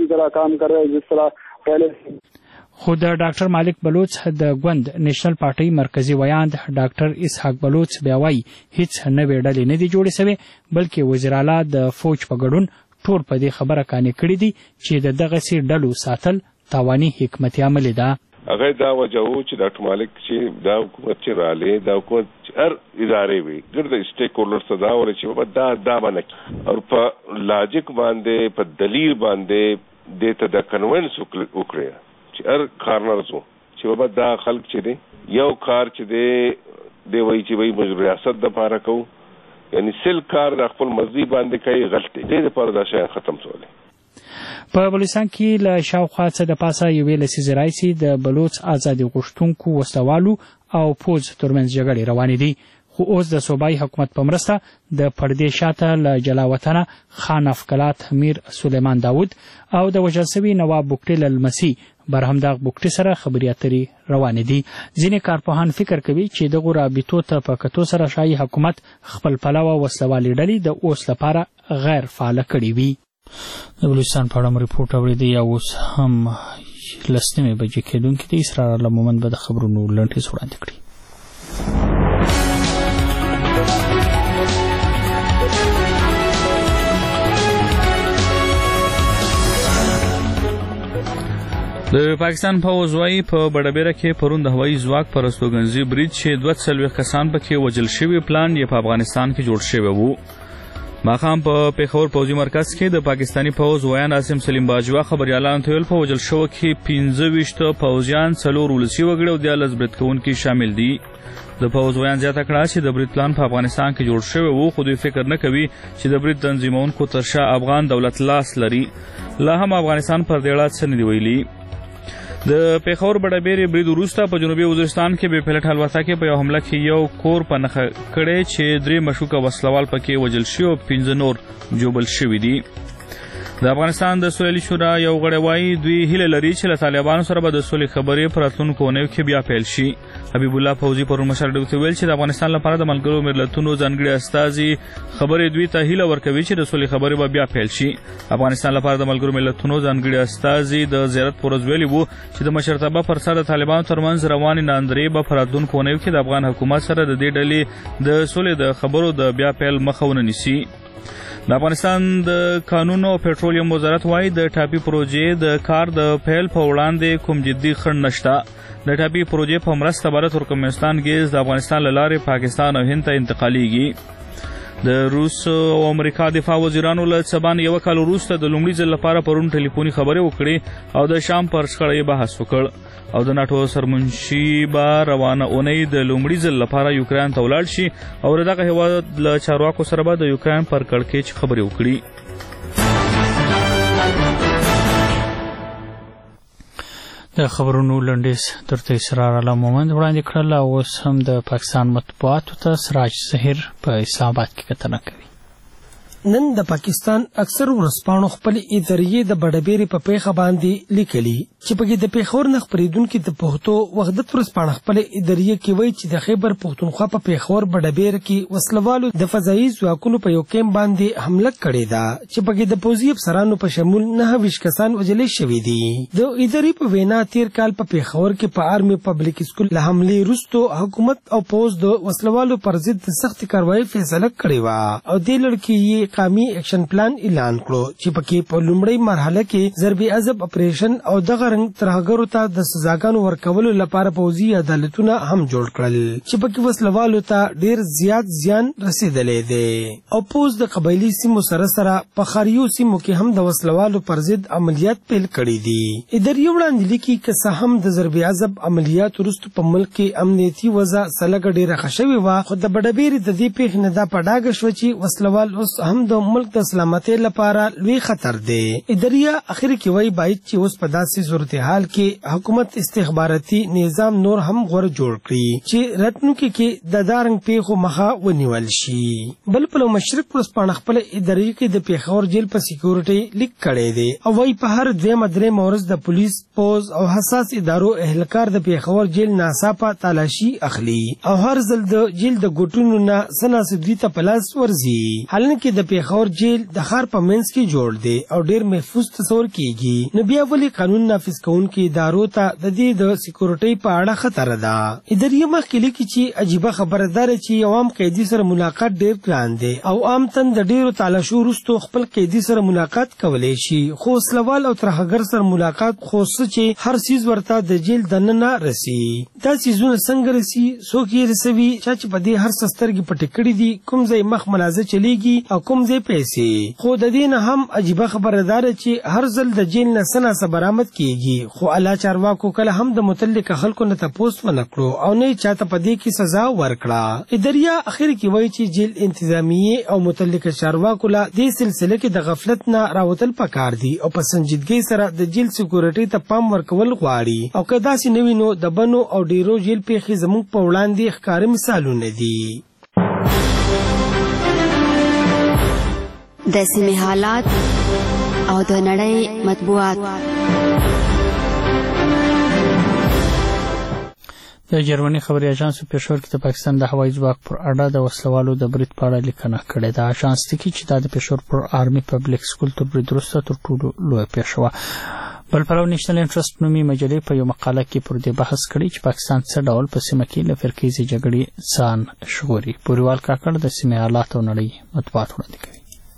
خو د ډاکټر مالک بلوچ د ګوند نیشنل پارټۍ مرکزي ویاند ډاکټر اسحاق بلوچ بیا وایي هیڅ نوې ډلې نه دي جوړې سوې بلکې وزیر اعلی د فوج په ګډون ټول په دې خبره قانع کړي دي چې د دغسې ډلو ساتل تاواني حکمت عملي ده. هغه دا وجه و چې ډاکټر مالک چې دا حکومت چې رالی دا حکومت هر ادارې وي ګرد سټیک هولډرز ته دا وایي چې دا باندې او په لاجیک باندې په دلیل باندې دته د کنوینس وکړي چې هر کارنرز وو چې بابا دا خلک چې دی یو کار چې دی وایي چې وایي موږ ریاست د پاره کوو، یعنی سل کار د خپل مزي باندې کوي غلطي دې لپاره دا شی ختم شولې. په بلوچستان کې له شاوخوا څه د پاسه یوې لسیزې راهیسې د بلوچ ازادي غوښتونکو وسلوالو او پوځ ترمنځ جګړې روانې دي، خو اوس د صوبایي حکومت په مرسته د پردې شاته له جلا وطنه خان افکلات میر سلیمان داود او د وژل سوي نواب بوکټي لمسی برهمداغ بوکټي سره خبرې اترې روانې دي. ځینې کارپوهان فکر کوي چې دغو رابطو ته په کتو سره شاهي حکومت خپل پلوه وسلوالې ډلې د اوس لپاره غیر فعاله کړې وي. د بلوچستان په اړه مو ریپورټ اورېدی. یا اوس هم 10 بجې کېدونکې دي. اسرار الله مومند به د خبرونو لنډیز وړاندې کړي. د پاکستان پوځ وایي په بډبیره کې پرون د هوایي ځواک پر استوګنځي برید چې 42 کسان پکې وژل شوي پلان یې په افغانستان کې جوړ شوی وو. ماښام په پیښور پوځي مرکز کې د پاکستاني پوځ ویان عاصم سلیم باجوا خبریالانو ته ویل په وژل شوو کې 15 پوځیان 4 ولسي وګړي او 13 برید کوونکي شامل دي. د پوځ ویان زیاته کړه چې د برید پلان په افغانستان کې جوړ شوی وو خو دوی فکر نه کوي چې د برید تنظیمونکو تر شا افغان دولت لاس لري. لا هم افغانستان پر دې اړه څه نه دي ویلي. د پیښور بډبیرې برید وروسته په جنوبي وزیرستان کې بې پلټ الوتکې په یو حمله کې یو کور په نښه کړی چې 3 مشکوکه وسلوال پکې وژل شوي او 15 نور ژوبل شوي دي. د افغانستان د سولې شورا یو غړی وایي دوی هیله لري چې له طالبانو سره به د سولې خبرې په راتلونکو اونیو کې بیا پیل شي. حبیب الله فوزي پرون مشرډو ته ویل چې د افغانستان لپاره د ملګرو ملتونو ځانګړي استازي خبرې دوی ته هیله ورکوي چې د سولې خبرې به بیا پیل شي. افغانستان لپاره د ملګرو ملتونو ځانګړي استازي د زیارت پر ورځ ویلي وو چې د مشرتابه پر سر د طالبانو ترمنځ روانې ناندرۍ به په راتلونکو اونیو کې د افغان حکومت سره د دې ډلې د سولې د خبرو د بیا پیل مخه ونه نیسي. د افغانستان د کانونو او پټرولیم وزارت وایي د ټاپي پروژې د کار د پیل په وړاندې کوم جدي خنډ نشته. د ټاپي پروژې په مرسته به د ترکمنستان ګیز د افغانستان له لارې پاکستان او هند ته انتقالیږي. د روس او امریکا دفاع وزیرانو له څه باندې یو کال وروسته د لومړي ځل لپاره پرون ټلیفوني خبرې وکړې او د شام پر شخړې بحث وکړ. او د ناټو سرمنشي به روانه اونۍ د لومړي ځل لپاره یوکرین ته ولاړ شي او دغه هیواد له چارواکو سره به د یوکرین پر کړکېچ خبرې وکړي. د خبرونو لنډیز درته اسرار الله مومند وړاندې کړل او اوس هم د پاکستان مطبوعاتو ته سراج ظهیر په اسلام آباد کې کتنه کوي. نن د پاکستان اکثر ورځپاڼو خپل ادارې د بډبیرې په پیښه باندې لیکلي چې پکې د پیښور نه خپرېدونکي د پښتو وحدت ورځپاڼه خپل ادارې کې وایي چې د خیبر پښتونخوا په پیښور بډبیره کې وسلوالو د فضایي ځواکونو په یو کیمپ باندې حمله کړې ده چې پکې د پوځي افسرانو په شمول 29 کسان وژل شوي دي. د ادارې په وینا تیر کال په پیښور کې په آرمي پبلک سکول له حملې وروسته حکومت او پوځ د وسلوالو پر ضد سخت کاروایی فیصله کړې وه او دې لړ کې قومي اکشن پلان اعلان کړو چې پکې په لومړۍ مرحله کې ضرب عذاب اپریشن او دغه رنګ ترهګرو ته د سزاګانو ورکولو لپاره پوځي عدالتونه هم جوړ کړل چې پکې وسلوالو ته ډیر زیات زیان رسیدلی دی او پوځ د قبایلي سیمو سره په ښاریو سیمو کې هم د وسلوالو پر ضد عملیات پیل کړي دي. ادارې وړاندې لیکي که څه هم د ضرب عذاب عملیات وروسته په ملک کې امنیتي وضع سلګه ډیره ښه شوې وه خو د بډبیرې د دې پیښې نه دا په ډاګه شوه چې وسلوال اوس هم د ملک د سلامتۍ لپاره لوی خطر دی. ادارې اخر کې وایي باید چې اوس په داسې صورتحال کې حکومت استخباراتي نظام نور هم غوره جوړ کړي چې راتلونکي کې د دارنګ پیښو مخه ونیول شي. بل په مشرق ورځپاڼه خپل ادارې کې د پیښور جیل په سکیورټي لیک کړی دی او وایي په هر دویمه درېیمه ورځ د پولیس پوځ او حساس ادارو اهلکار د پیښور جیل ناڅاپه تالاشي اخلي او هر ځل د جیل د ګوټونو نه څه ناڅه ته په لاس ورځي. حالانکه د پیښور جیل د ښار په منځ کې جوړ دی او ډیر محفوظ تصور کیږي نو بیا ولې قانون نافذ کوونکي ادارو ته د دې د سکیورټي په اړه خطر ده. ادارې مخکې لیکي چې عجیبه خبره ده چې یو عام قیدي سره ملاقات ډیر ګران دی او عام تن د ډیرو تالاشو وروسته خپل قیدي سره ملاقات کولی شي خو وسلوال او ترهګر سره ملاقات خو څه چې هر څیز ورته د جیل دننه رسي. دا څیزونه څنګه رسي څوک یې رسوي چا چې په دې هر څه سترګې پټې کړي دي کوم ځای مخ ملازه چلیږي او کوم ځای پیسې. خو د دې نه هم عجیبه خبره ده چې هر ځل د جیل نه څه ناڅه برآمد کیږي خو اعلی چارواکو کله هم د متعلقه خلکو نه تپوس ونه کړو او نه چاته په دې کې سزا ورکړه. ادارې اخر کې وایي چې جیل انتظامیه او متعلقه چارواکو له دې سلسله کې د غفلت نه راوتل پکار دي او په سنجیدګۍ سره د جیل سکیورټي ته پام ورکول غواړي او که داسې نه وي نو د بنو او ډیرو جیل پیښې زموږ په وړاندې ښکاره مثالونه دي. د سیمې حالات او د نړۍ مطبوعات. د جرمني خبري اژانس په پیښور کې د پاکستان د هوایي ځواک پر اړه د وسلوالو د برید په اړه لیکنه کړې ده. اژانس لیکي چې دا د پیښور پر آرمي پبلک سکول تر برید وروسته تر ټولو لویه پیښه وه. بل پلو نیشنل انټرست نومي مجلې په یو مقاله کې پر دې بحث کړی چې پاکستان څه ډول په سیمه کې له فرقیزې جګړې ځان ژغوري. پوریوال کاکړ د سیمې حالات او نړۍ مطبوعات وړاندې کوي.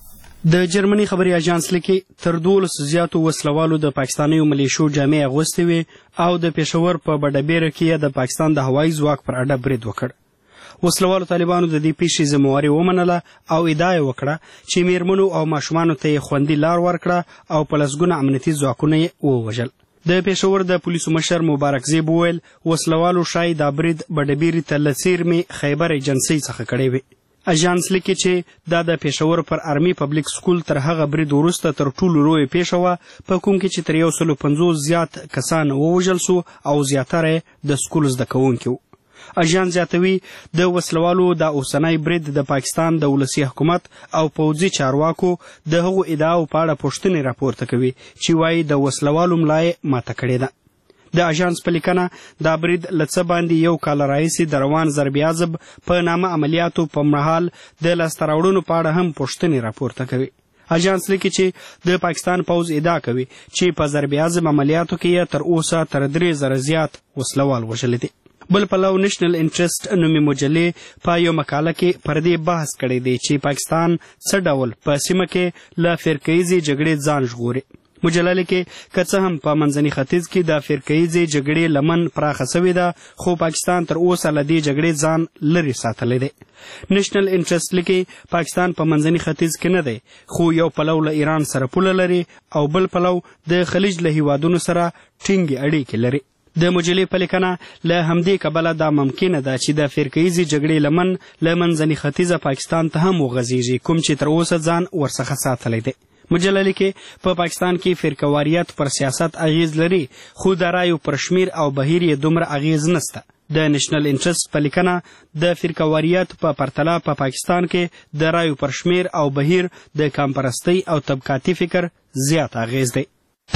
د جرمني خبري اژانس لیکي تر 12 زیاتو وسلوالو د پاکستاني ملیشو جامې اغوستې وې او د پېښور په بډبیره کې د پاکستان د هوایي ځواک پر اډه برید وکړ. وسلوالو طالبانو د دې پیښې ذمهواري ومنله او ادعا یې وکړه چې میرمنو او ماشومانو ته یې خوندي لار ورکړه او په لسګونه امنیتي ځواکونه یې ووژل. د پېښور د پولیسو مشر مبارک زیب وویل وسلوالو ښایي دا برید بډبیرې ته له څیرمې خیبر ایجنسۍ څخه کړی وي. اژانس لیکي چې دا د پېښور پر آرمي پبلیک سکول تر هغه برید وروسته تر ټولو لویه پیښه وه په کوم کې چې تر 150 زیات کسان ووژل سو او زیاتره د سکول زده کوونکي وو. اژانس زیاتوي د وسلوالو دا اوسنی برید د پاکستان د ولسي حکومت او پوځي چارواکو د هغو ادعاو په اړه پوښتنې راپورته کوي چې وایي د وسلوالو ملا یې ماته کړې ده. د اژانس په لیکنه دا برید له څه باندې 1 کال راهیسې د روان ضرب عضب په نامه عملیاتو په مهال د لاسته راوړنو په اړه هم پوښتنې راپورته کوي. اژانس لیکي چې د پاکستان پوځ ادعا کوي چې په ضرب عضب عملیاتو کې یې تر اوسه تر 3000 زیات وسلوال وژلي دي. بل پلو نېشنل انټرست نومي مجلې په یو مقاله کې پر دې بحث کړی دی چې پاکستان څه ډول په سیمه کې له فرقهیزې جګړې ځان ژغوري. مجله لیکي که څه هم په منځني ختیځ کې د فرقهیزې جګړې لمن پراخه سوې ده خو پاکستان تر اوسه له دې جګړې ځان لرې ساتلی دی. نېشنل انټرست لیکي پاکستان په منځني ختیځ کې نه دی خو یو پلو له ایران سره پوله لري او بل پلو د خلیج له هیوادونو سره ټینګې اړیکې لري. د مجلې په لیکنه له همدې کبله دا ممکنه ده چې د فرقهیزې جګړې لمن له منځني ختیځه پاکستان ته هم وغځېږي کوم چې تر اوسه ځان ورڅخه ساتلی دی. مجله لیکي په پاکستان کې فرقواریت پر سیاست اغیز لري خو د رایو پر شمیر او بهیر یې دومره اغیز نسته. د نېشنل انټرست په لیکنه د فرقواریت په پرتله په پاکستان کې د رایو پر شمیر او بهیر د کامپرستۍ او طبقاتي فکر زیات اغیز دی.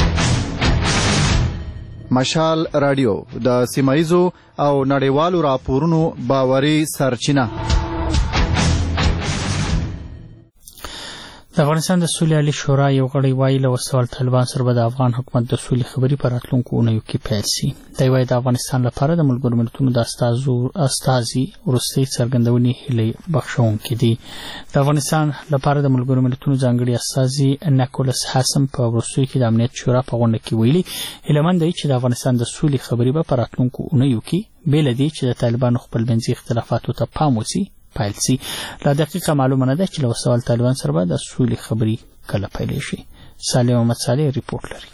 مشال رادیو د سیمایزو او نړیوالو راپورونو باوري سرچینه. د افغانستان د سولې عالي شورا یو غړی وایي له وسوال طالبان سره به د افغان حکومت د سولې خبرې په راتلونکو اونیو کې پیل شي. دی وایي د افغانستان لپاره د ملګرو ملتونو د استازي وروستۍ څرګندونې هیلې بخښونکې دي. د افغانستان لپاره د ملګرو ملتونو ځانګړي استازي نیکولس هاسم په وروستیو کې د امنیت شورا په غونډه کې ویلي هیلهمند دی چې د افغانستان د سولې خبرې به په راتلونکو اونیو کې بې له دې چې د طالبانو خپلمنځي اختلافاتو ته پام وشي پیل شي. لا دقیقه معلومه نه ده چې له وسوال طالبان سره به د سولې خبرې کله پیلې شي. صالح محمد صالح ریپورټ لري.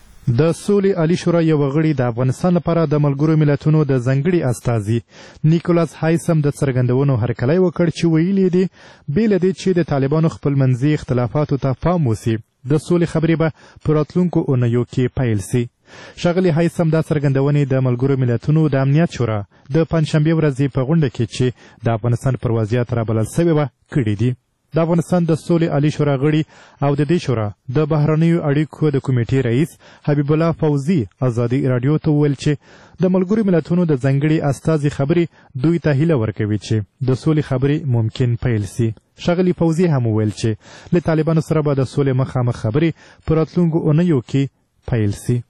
د سولې عالي شورا یو غړي د افغانستان لپاره د ملګرو ملتونو د ځانګړي استازي نیکولاس هایسم د څرګندونو هرکلی وکړ چې ویلي دي بې له دې چې د طالبانو خپلمنځي اختلافاتو ته پام وشي د سولې خبرې به په راتلونکو اونیو کې پیل شي. ښاغلي هایسم دا څرګندونې د ملګرو ملتونو د امنیت شورا د پنجشنبې ورځې په غونډه کې چې د افغانستان پر وضعیت رابلل سوې وه کړي دي. د افغانستان د سولې عالي شورا غړي او د دې شورا د بهرنیو اړیکو د کمیټې رئیس حبیب الله فوزي ازادي راډیو ته وویل چې د ملګرو ملتونو د ځانګړي استازي خبرې دوی ته هیله ورکوي چې د سولې خبرې ممکن پیل شي. ښاغلي فوزي هم وویل چې له طالبانو سره به د سولې مخامخ خبرې په راتلونکو اونیو کې پیل شي.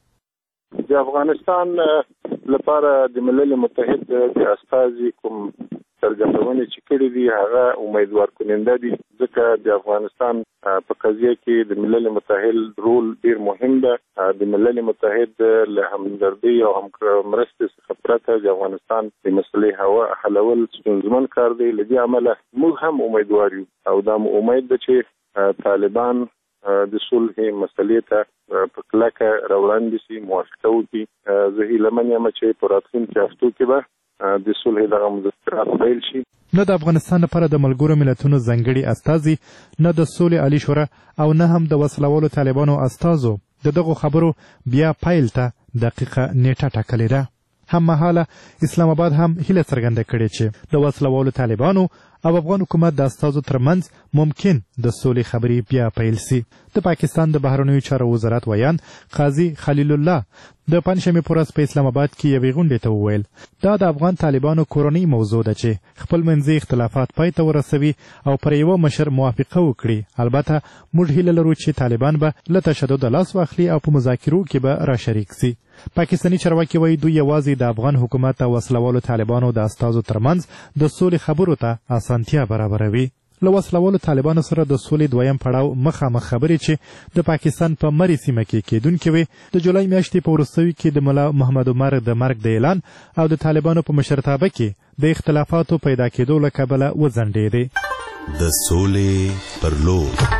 د افغانستان لپاره د ملل متحد د استازي کوم څرګندونې چې کړې دي هغه امیدوار کننده دي ځکه د افغانستان په قضیه کې د ملل متحد رول ډیر مهم ده. د ملل متحد له همدردۍ او مرستې څخه پرته د افغانستان د مسلې حلول ستونزمن کار دی. له دې امله موږ هم امیدوار یو او دا امید ده چې طالبان د صلح مسلې ته په کلکه راوړاندې شي موافقه وکړي. زه هیلهمن یم چې په راتلونکو هفتو کې به د صلح دغه مذاکرات پیل شي. نه د افغانستان لپاره د ملګرو ملتونو ځانګړي استازي نه د سولې عالي شورا او نه هم د وسلوالو طالبانو استازو د دغو خبرو بیا پیل ته دقیقه نیټه ټاکلې ده. هممهاله اسلام آباد هم هیله څرګنده کړې چې د وسلوالو طالبانو او افغان حکومت د استازو ترمنځ ممکن د سولې خبرې بیا پیل شي. د پاکستان د بهرنیو چارو وزارت ویان قاضي خلیل الله د پنجشنبې په ورځ په اسلام آباد کې یوې غونډې ته وویل دا د افغان طالبانو کورنۍ موضوع ده چې خپلمنځي اختلافات پای ته ورسوي او پر یوه مشر موافقه وکړي. البته موږ هیله لرو چې طالبان به له تشدد لاس واخلي او په مذاکرو کې به راشریک شي. پاکستاني چارواکي وایي دوی یوازې د افغان حکومت او وسلوالو طالبانو د استازو ترمنځ د سولې خبرو ته اسانتیا برابروي. له وسلوالو طالبانو سره د سولې دویم پړاو مخامخ خبرې چې د پاکستان په مري سیمه کې کېدونکې وې د جولای میاشتې په وروستیو کې د ملا محمد عمر د مرګ د اعلان او د طالبانو په مشرتابه کې د اختلافاتو پیدا کېدو له کبله وځنډېدې. د سولې پر لور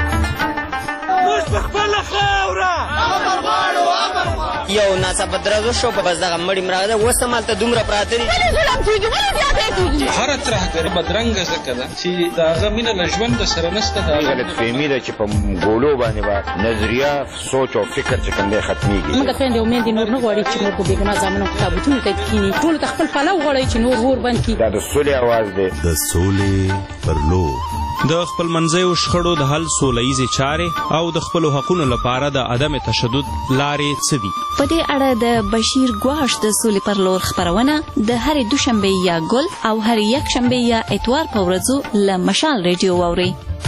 یو ناڅاپه درز وشو په بس دغه مړي مراغه اوس همالته دومره پراته دي. هره ترهګري بدرنګه ځکه ده چې د هغه مینه له ژونده سره نشته. دا غلطفهمي ده چې په ګولو باندې به نظریه سوچ او فکر چې کوم دی ختمیږي. موږ خویندې او میندې نور نه غواړي چې نور په بېګناه زامنو په تابوتونو ته کښېني. ټولو ته خپل پلو غواړئ چې نور اور بند کړي. دا د سولې اواز دی. د سولې پر لور د خپل منځیو شخړو د حل سوله ییزې چارې او د خپلو حقونو لپاره د عدم تشدد لارې څه دي؟ په دې اړه د بشیر ګواش د سولې پر لور خپرونه د هرې دوشنبې یا ګل او هرې یکشنبې یا اتوار په ورځو له مشال ریډیو واورئ.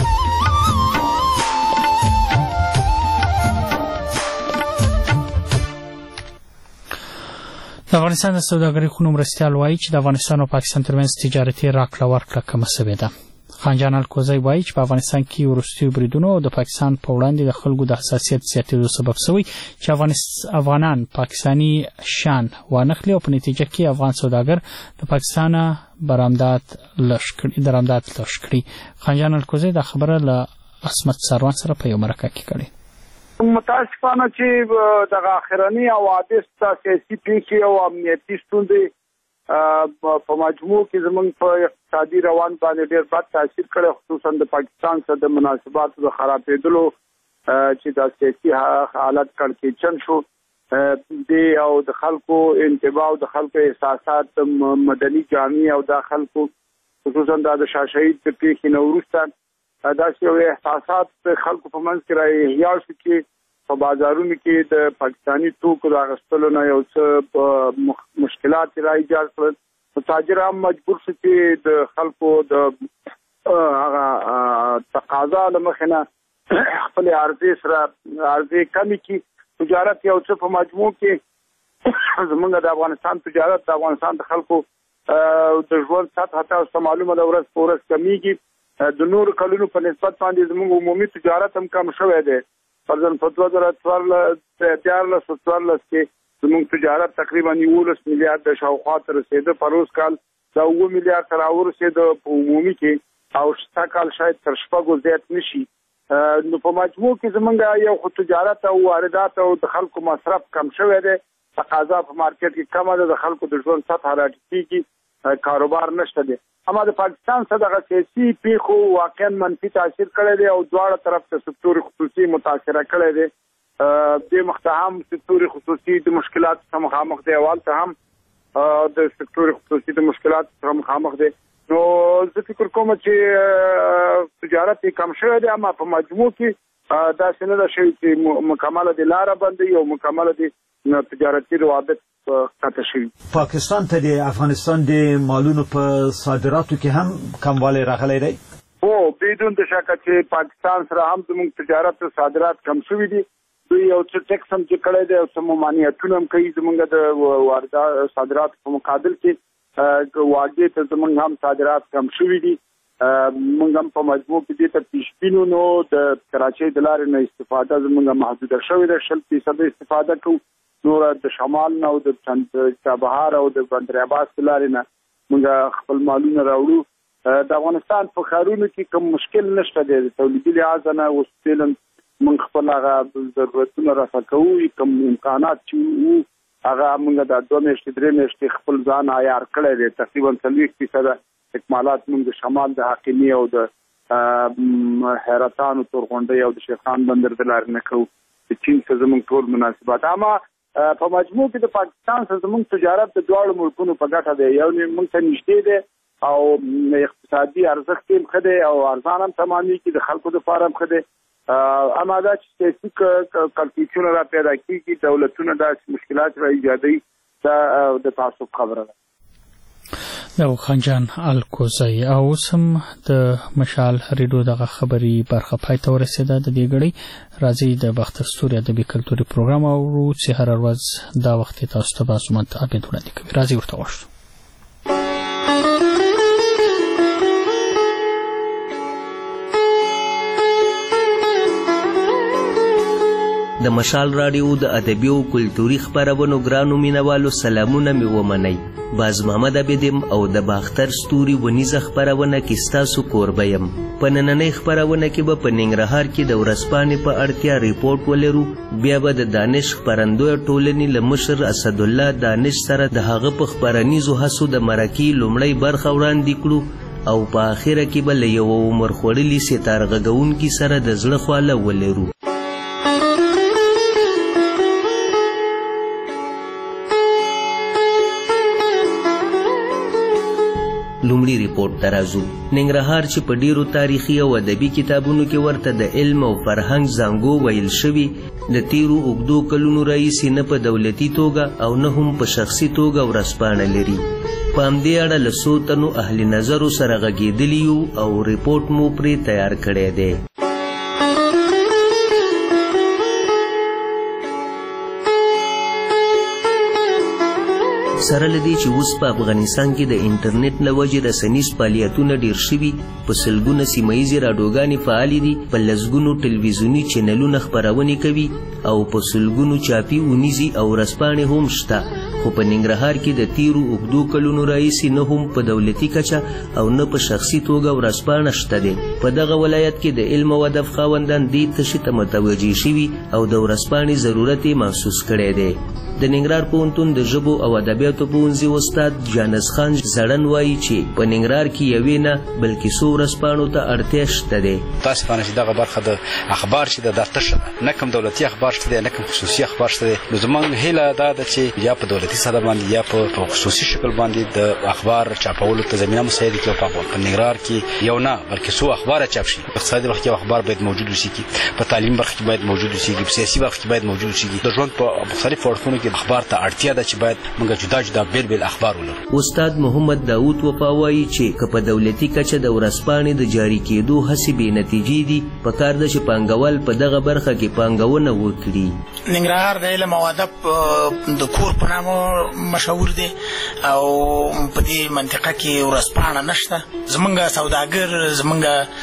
د افغانستان د سوداګرۍ خونو مرستیال وایي چې د افغانستان او پاکستان ترمنځ تجارتي راکړه ورکړه کمه سوې ده. خانجان الکوزی وایي چې په افغانستان کې وروستیو بریدونو او د پاکستان په وړاندې د خلکو د حساسیت زیاتېدو سبب شوی چې افغانان پاکستانی شان وانخلي او په نتیجه کې افغان سوداګر د پاکستان درآمدات لږ کړي. خانجان الکوزی دا خبره له عصمت سروان سره په یو مرکه کې کړې. متاسفانه چې دغه اخرنی حوادث سیاسي پیښې او امنیتي ستونزې په مجموع کې زموږ په اقتصادي روان باندې ډېر بد تاثیر کړی، خصوصا د پاکستان سره د مناسباتو د خرابېدلو چې د سیاسي حالت کړکېچن شو او د خلکو انتباه او د خلکو احساسات مدني جامع او د خلکو خصوصا د شاه شهید د پیښې نه وروسته داسې یو احساسات د خلکو په منځ کې رااحیا شو چې په بازارونو کې د پاکستانی توکو د اخیستلو نه یو څه مشکلات را ایجاد کړل. تاجر هم مجبور شو چې د خلکو د هغه تقاضا له مخې نه خپل عرضې کمې کړي. تجارت یو څه په مجموع کې زموږ د افغانستان تجارت د افغانستان د خلکو د ژوند سطح ته معلومه ده ورځ په ورځ کمیږي. د نورو کلونو په نسبت باندې زموږ عمومي تجارت هم کم شوی دی. فرضاً په 2014 کې زموږ تجارت تقریبا 19 میلیارډ شاوخوا ته رسېده. پروز کال دا 9 میلیارډ ته راورسېده په عمومي کې او شته کال شاید تر 6 زیات نشي. نو په مجموع کې زموږ یو خو تجارت او واردات او د خلکو مصرف کم شوی دی. تقاضا په مارکیټ کې کمه ده، د خلکو د ژوند سطح راټیټېږي، کاروبار نشته دی. اما د پاکستان سره دغه سیاسي پیښو واقعا منفي تاثیر کړی دی او دواړه طرف ته سکتور خصوصي متاثره کړی دی. د مختهم سکتور خصوصي د مشکلات سره مخامخ دی، اول ته هم د سکتور خصوصي د مشکلات سره مخامخ دی. نو زه فکر کوم چې تجارت کم شوی دی، اما په مجموع کې دا څنګه ده چې مکمله د لاره بندي او مکمله د تجارتي روابط قطع شوي. پاکستان ته د افغانستان د مالونو په صادراتو کې هم کموالی راغلی دی؟ بدون د شکه چې پاکستان سره هم زموږ تجارت او صادرات کم شوي دي. دوی یو څه ټیکس هم چې کړی دی او څه ممانعتونه هم کوي زموږ د واردات صادراتو په مقابل کې. واګې ته زموږ هم صادرات کم شوي دي. موږ هم په مجموع کې دې ته پیشبینو نو د کراچۍ د لارې نه استفاده زموږ محدوده شوې ده. 0% استفاده کوو. نور د شمال نه او د چابهار او د بندر عباس لارې نه موږ خپل مالونه راوړو. د افغانستان په ښارونو کې کوم مشکل نشته دی د تولیدي لحاظه نه. اوس فعلا موږ خپل هغه ضرورتونه رفع کوو، کوم امکانات چې وو هغه موږ د 2 میاشتې 3 میاشتې خپل ځان عیار کړی دی. تقریبا 40% اکمالات موږ د شمال د حقیني او د حیرتان او تورغونډۍ او د شیخان بندر د لارې نه کوو. د چین سره زموږ ټول مناسبات اما په مجموع کې د پاکستان سره زموږ تجارت د دواړو ملکونو په ګټه دی. یو موږ ته نږدې دی او اقتصادي ارزښت یې ښه دی او ارزان هم تمامي کې د خلکو لپاره هم ښه دی. اما دا چې سیاسي کړکېچونه را پیدا کېږي، دولتونه داسې مشکلات را ایجادوي، دا د تعصب خبره ده. دا خانجان الکوزی. او اوس هم د مشال ریډیو دغه خبري برخه پای ته ورسېده. د دې غړي راځي د باختر ستوري ادبي کلتوري پروګرام اورو چې هر ورځ دا وخت تاسو ته باسمنت ابد وړاندې کوي. راځي ورته واشو. د مشال راډیو د ادبي او کلتوري خپرونو ګرانو مینوالو سلامونه مې ومنئ. باز محمد عبدم او د باختر ستوري ونیزه خپرونه کې ستاسو کوربه یم. په نننۍ خپرونه کې به په ننګرهار کې د ورځپاڼې په اړتیا ریپورټ ولرو. بیا به د دانش خپرندوی ټولنې له مشر اسدالله دانش سره د هغه په خپرنیزو هڅو د مرکې لومړۍ برخه وړاندې کړو او په آخره کې به له یوه عمر خوړلي ستار غږونکي سره د زړه خواله ولرو. لومړی ریپورټ ته راځو. ننګرهار چې په ډیرو تاریخي او ادبي کتابونو کې ورته د علم او فرهنګ زانګو ویل شوي، د تیرو اوږدو کلونو راهیسې نه په دولتي توګه او نه هم په شخصي توګه ورځپاڼه لري. په همدې اړه له څو تنو اهل نظرو سره غږېدلي یو او ریپورټ مو پرې تیار کړی دی. سره له دې چې اوس په افغانستان کې د انټرنیټ له وجې رسنیز فعالیتونه ډېر شوي، په سلګونه سیمه ییزې راډیوګانې فعالې دي، په لسګونو ټلویزیوني چینلونه خپرونې کوي او په سلګونو چاپي اونیزې او ورځپاڼې هم شته. خو په ننګرهار کې د تیرو اوږدو کلونو راهیسې نه هم په دولتي کچه او نه په شخصي توګه ورځپاڼه شته دی. په دغه ولایت کې د علم او ادب خاوندان دې تشې ته متوجه شوي او د ورځپاڼې ضرورت یې محسوس کړی دی. د ننګرهار پوهنتون د ژبو او ادبیاتو پوهنځي استاد جانس خان زړن وایي چې په ننګرهار کې یوې نه بلکې څو ورځپاڼو ته اړتیا شته دی. متاسفانه چې دغه برخه د اخبار چې دا تشه ده، نه کوم دولتي اخبار شته دی نه کوم خصوصي اخبار شته دی. نو زموږ هیله دا ده چې یا په دولتي سطح باندې یا په خصوصي شکل باندې د اخبار چاپولو ته زمینه مساعده کړي. په ننګرهار کې یو نه بلکې څو اخبار چاپ شي. په اقتصادي برخه کې اخبار باید موجود وي، په تعلیم برخه کې باید موجود وي، په سیاسي برخه کې باید موجود وي. د ژوند په مختلفو اړخونو کې اخبار ته اړتیا ده چې باید موږ جدا جدا بیل بیل اخبار ولرو. استاد محمد داوود وفا وایي چې که په دولتي کچه د ورځپاڼې د جاري کېدو هڅې بې نتیجې دي، پکار ده چې پانګوال په دغه برخه کې پانګونه وکړي. ننګرهار د علم او ادب د کور په نامه مشهور دی او په دې منطقه کې ورځپاڼه نشته. زمونږ سوداګر، زمونږ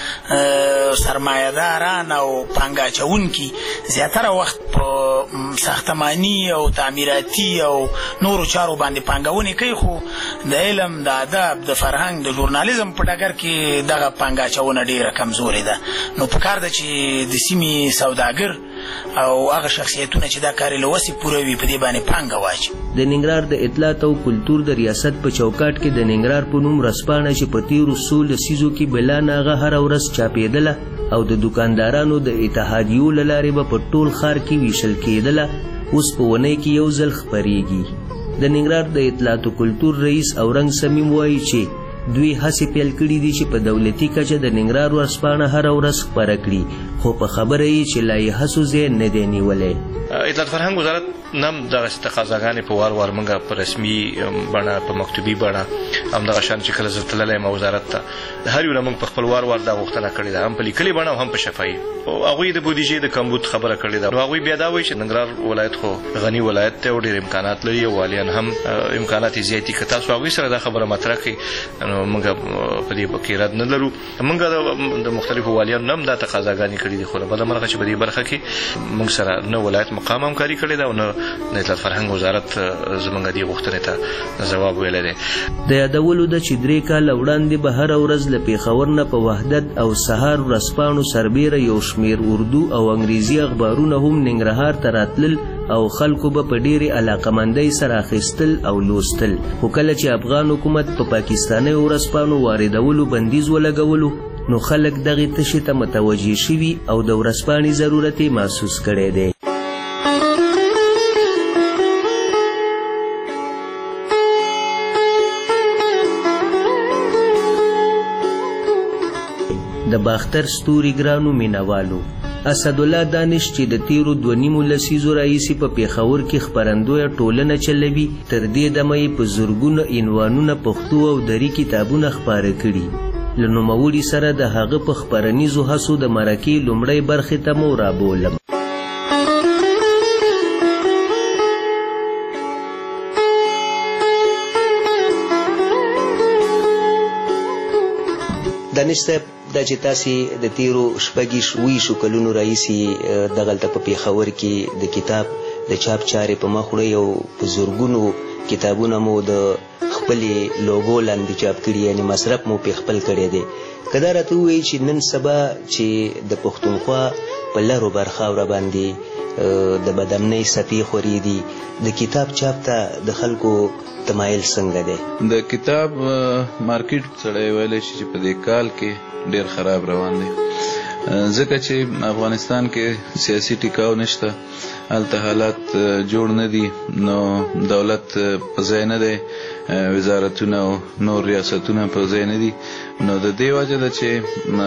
سرمایه‌داران او پانګه اچوونکي زیاتره وخت په ساختماني او تعمیراتي او نورو چارو باندې پانګونې کوي، خو د علم، د ادب، د فرهنګ، د ژورنالیزم په ډګر کې دغه پانګه اچونه ډېره کمزورې ده. نو پکار ده چې د سیمې سوداګر او هغه شخصیتونه چې دا کار له وسې پوره وي په دې باندې پانګه واچي. د ننګرهار د اطلاعات او کلتور د ریاست په چوکاټ کې د ننګرهار په نوم ورځپاڼه چې په تیرو څو لسیزو کې بلا ناغه هره ورځ چاپېدله او د دکاندارانو د اتحادیو له لارې به په ټول ښار کې ویشل کېدله، اوس په اونۍ کې یو ځل خپرېږي. د ننګرهار د اطلاعات او کلتور رئیس اورنګ صمیم وایي چې دوی هڅې پیل کړي دي چې په دولتي کچه د ننګرهار ورځپاڼه هره ورځ خپره کړي، خو په خبره یې چې لا یې هڅو ځای نه دی نیولی. اطلاعات فرهنګ وزارت نم دغسې تقاضاګانې په وار وار موږ په رسمي بڼه، په مکتوبي بڼه همدغه شان چې کله زه تللی یم وزارت ته، هر یو نه موږ په خپل وار وار دا غوښتنه کړې ده، هم په لیکلې بڼه او هم په شفاهي. هغوی د بودیجې د کمبود خبره کړې ده. نو هغوی بیا دا وایي چې ننګرهار ولایت خو غني ولایت دی او ډېر امکانات لري او والیان هم امکانات یې زیات دي. که تاسو هغوی سره دا خبره مطرح کړئ نو موږ په دې کې رد نه لرو. موږ د مختلفو والیانو نه هم دا تقاضاګانې کړي دي، خو له بده مرغه چې په دې برخه کې موږ سره نه ولایت مقام همکاري کړې ده او نه د اطلاعات فرهنګ وزارت زموږ دې غوښتنې ته ځواب ویلی دی. د یادولو ده چې 3 کاله وړاندې به هره ورځ له پېښور نه په وحدت او سهار ورځپاڼو سربیره یو شمېر اردو او انګریزي اخبارونه هم ننګرهار ته راتلل او خلکو به په ډېرې علاقمندۍ سره اخیستل او لوستل. خو کله چې افغان حکومت په پاکستاني ورځپاڼو واردولو بندیز ولګولو نو خلک دغې تشې ته متوجه شوي او د ورځپاڼې ضرورت یې محسوس کړی دی. د باختر ستوري ګرانو مینوالو، اسدالله دانش چې د تیرو 2.5 لسیزو راهیسې په پېښور کې خپرندویه ټولنه چلوي، تر دې دمه یې په زرګونه عنوانونه پښتو او دري کتابونه خپاره کړي. له نوموړي سره د هغه په خپرنیزو هڅو د مرکې لومړۍ برخې ته مو رابولم. دانش صاحب دا چې تاسې د تیرو شپږ ویشو کلونو راهیسې دغلته په پېښور کې د کتاب د چاپ چارې په مخ وړئ او په زرګونو کتابونه مو د خپلې لوګو لاندې چاپ کړي، یعنې مصرف مو پې خپل کړی دی. که دا راته ووایي چې نن سبا چې د پښتونخوا په لرو برخاوره باندې د بدامنۍ څپې خورې دي، د کتاب چاپ ته د خلکو تمایل څنګه دی؟ د کتاب مارکیټ سړی ویلی شي چې په دې کال کې ډېر خراب روان دی، ځکه چې افغانستان کې سیاسي ټیکاو نشته، هلته حالات جوړ نه دي، نو دولت په ځای نه دی، وزارتونه او نور ریاستونه په ځای نه دي، نو د دې وجه ده چې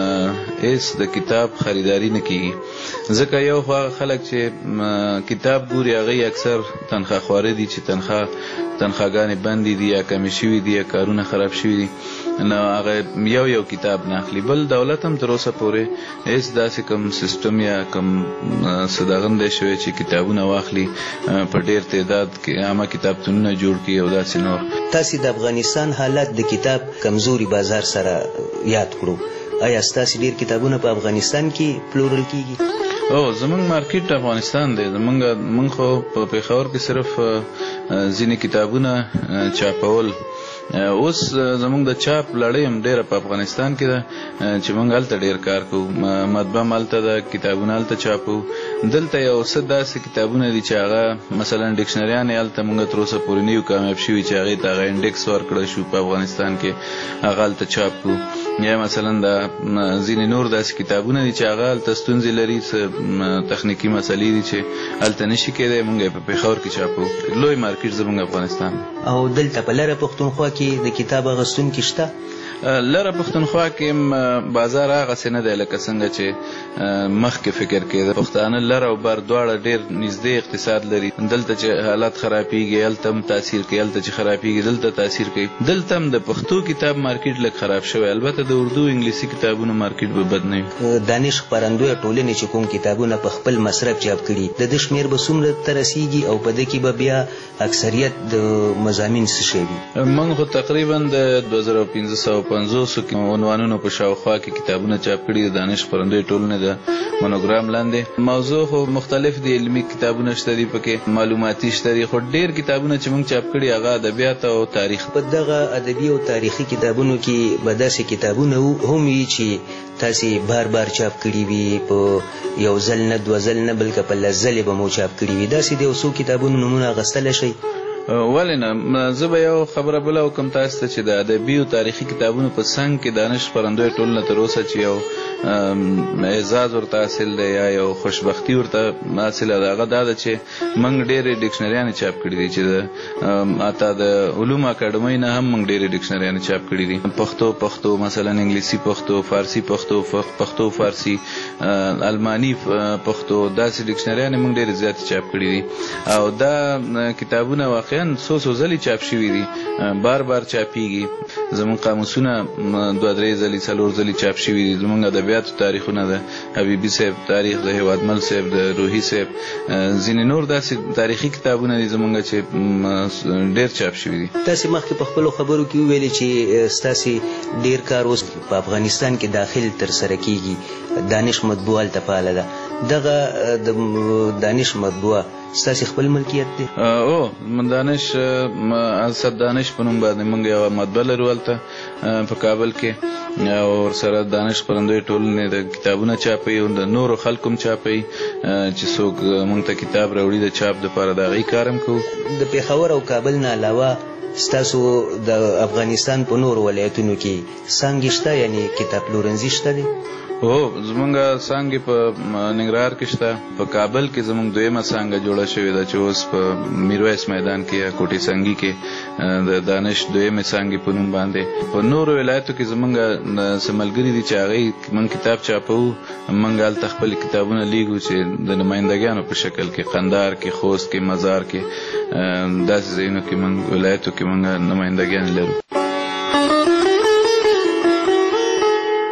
هیڅ د کتاب خریداري نه کیږي. ځکه یو خو هغه خلک چې کتاب ګوري هغوی اکثر تنخواهخواره دي چې تنخواګانې بندې دي یا کمې شوي دي یا کارونه خراب شوي دي، نو هغه یو کتاب نه اخلي. بل دولت هم تر اوسه پورې هیڅ داسې کوم سیستم یا کوم څه دغه نه دی شوی چې کتابونه واخلي په ډېر تعداد کې عامه کتابتونونه جوړ کړي او داسې نور. تاسې د افغانستان حالت د کتاب کمزوري بازار سره یاد کړو، آیا ستاسې ډېر کتابونه په افغانستان کې پلورل کیږي؟ زمونږ مارکیټ افغانستان دی، زمونږ خو په پېښور کې صرف ځینې کتابونه چاپول. اوس زمونږ د چاپ لړۍ هم ډېره په افغانستان کې ده چې مونږ هلته ډېر کار کوو، مطبعه هم هلته ده، کتابونه هلته چاپو. دلته یو څه داسې کتابونه دي چې هغه مثلا ډکشنریانې هلته مونږ تر اوسه پورې نه یو کامیاب شوي چې هغې ته هغه انډیکس ورکړی شو په افغانستان کې، هغه هلته چاپ کړو. یا مثلا د ځینې نور داسې کتابونه دي چې هغه هلته ستونزې لري، څه تخنیکي مسلې دي چې هلته نشي کېدی، مونږ یې په پېښور کې چاپو. لوی مارکیټ زمونږ افغانستان. او دلته په لره پښتونخوا کې د کتاب اخیستونکي شته؟ لره پښتونخوا کې بازار هغسې نه دی لکه څنګه چې مخکې فکر کېده. پښتانه لر او بر دواړه ډېر نږدې اقتصاد لري، دلته چې حالات خرابېږي هلته هم تاثیر کوي، هلته چې خرابېږي دلته تاثیر کوي. دلته هم د پښتو کتاب مارکیټ لږ خراب شوی، البته د اردو انګلیسي کتابونو مارکیټ به بد نه وي. دانش خپرندویه ټولنې چې کوم کتابونه په خپل مصرف چاپ کړي، د ده شمېر به څومره ته رسېږي او په ده کې به بیا اکثریت د مضامین څه شی وي؟ موږ خو تقریبا د 2550 عنوانونو په شاوخوا کې کتابونه چاپ کړي د دانش خپرندویه ټولنې د مونوګرام لاندې. موضوع خو مختلف دي، علمي کتابونه شته دي، پکې معلوماتي شته دي، خو ډېر کتابونه چې موږ چاپ کړي هغه ادبیات او تاریخ. په دغه ادبي او تاریخي کتابونو کې به داسې کتابونه هم وي چې تاسې بار چاپ کړي وي، په یو ځل نه دوه ځل نه بلکې په لس ځلې به مو چاپ کړي وي، داسې د یو څو کتابونو نومونه اخیستلی شئ؟ ولې نه، زه به یو خبره بله وکړم تاسو ته چې د ادبي او تاریخي کتابونو په څنګ کې دانش خپرندویه ټولنه تر اوسه چې یو اعزاز ورته حاصل دی یا یو خوشبختي ورته حاصله ده، هغه دا ده چې موږ ډېرې ډکشنریانې چاپ کړي دي چې حتی د علومو اکاډمۍ نه هم موږ ډېرې ډکشنریانې چاپ کړي دي. پښتو مثلا انګلیسي پښتو، فارسي پښتو فارسي، الماني پښتو، داسې ډکشنریانې موږ ډېرې زیاتې چاپ کړي دي. او دا کتابونه واقعا څو ځلې چاپ شوي دي، بار چاپیږي. زمونږ قاموسونه 2-3 ځلې 4 ځلې چاپ شوي دي. زمونږ ادبیاتو تاریخونه د حبیبي صاحب تاریخ، د هیوادمل صاحب، د روحي صاحب، ځینې نور داسې تاریخي کتابونه دي زمونږ چې ډېر چاپ شوي دي. تاسې مخکې په خپلو خبرو کې وویلې چې ستاسې ډېر کار اوس په افغانستان کې داخل ترسره کیږي، دانش مطبوعه هلته فعاله ده. دغه د دانش مطبوعه ستاسې خپل ملکیت دی؟ دانش اسد دانش په نوم باندې موږ یوه مطبعه لرو هلته په کابل کې، او ورسره دانش خپرندویه ټولنې د کتابونه چاپوي او د نورو خلکو هم چاپوي چې څوک موږ ته کتاب راوړي د چاپ دپاره د هغې کار هم کوو. د پېښور او کابل نه علاوه ستاسو د افغانستان په نورو ولایتونو کې څانګې شته، یعنې کتاب پلورنځي شته دي؟ زمونږ څانګې په ننګرهار کې شته، په کابل کې زمونږ دویمه څانګه جوړه شوې ده چې اوس په میرویس میدان کې یا کوټې سنګي کې د دانش دویمې څانګې په نوم باندې. په نورو ولایتو کې زمونږ څه ملګري دي چې هغوی موږ کتاب چاپوو، موږ هلته خپل کتابونه لیږو چې د نمایندګانو په شکل کې قندهار کې، خوست کې، مزار کې، داسې ځایونو کې موږ ولایتو کې موږ نمایندګان لرو.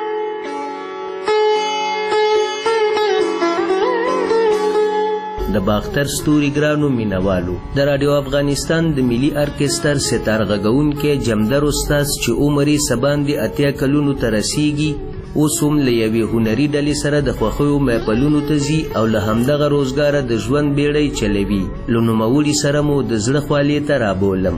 د باختر ستوري ګرانو مینوالو د رادیو افغانستان د ملي ارکستر ستار غږونکي جمدر استاد چې عمر یې سباندې 80 کلونو ته رسیږي اوس هم له یوې هنري ډلې سره د خوښیو محفلونو ته ځي او له همدغه روزګاره د ژوند بیړۍ چلوي. له نوموړي سره مو د زړه خولې ته رابولم.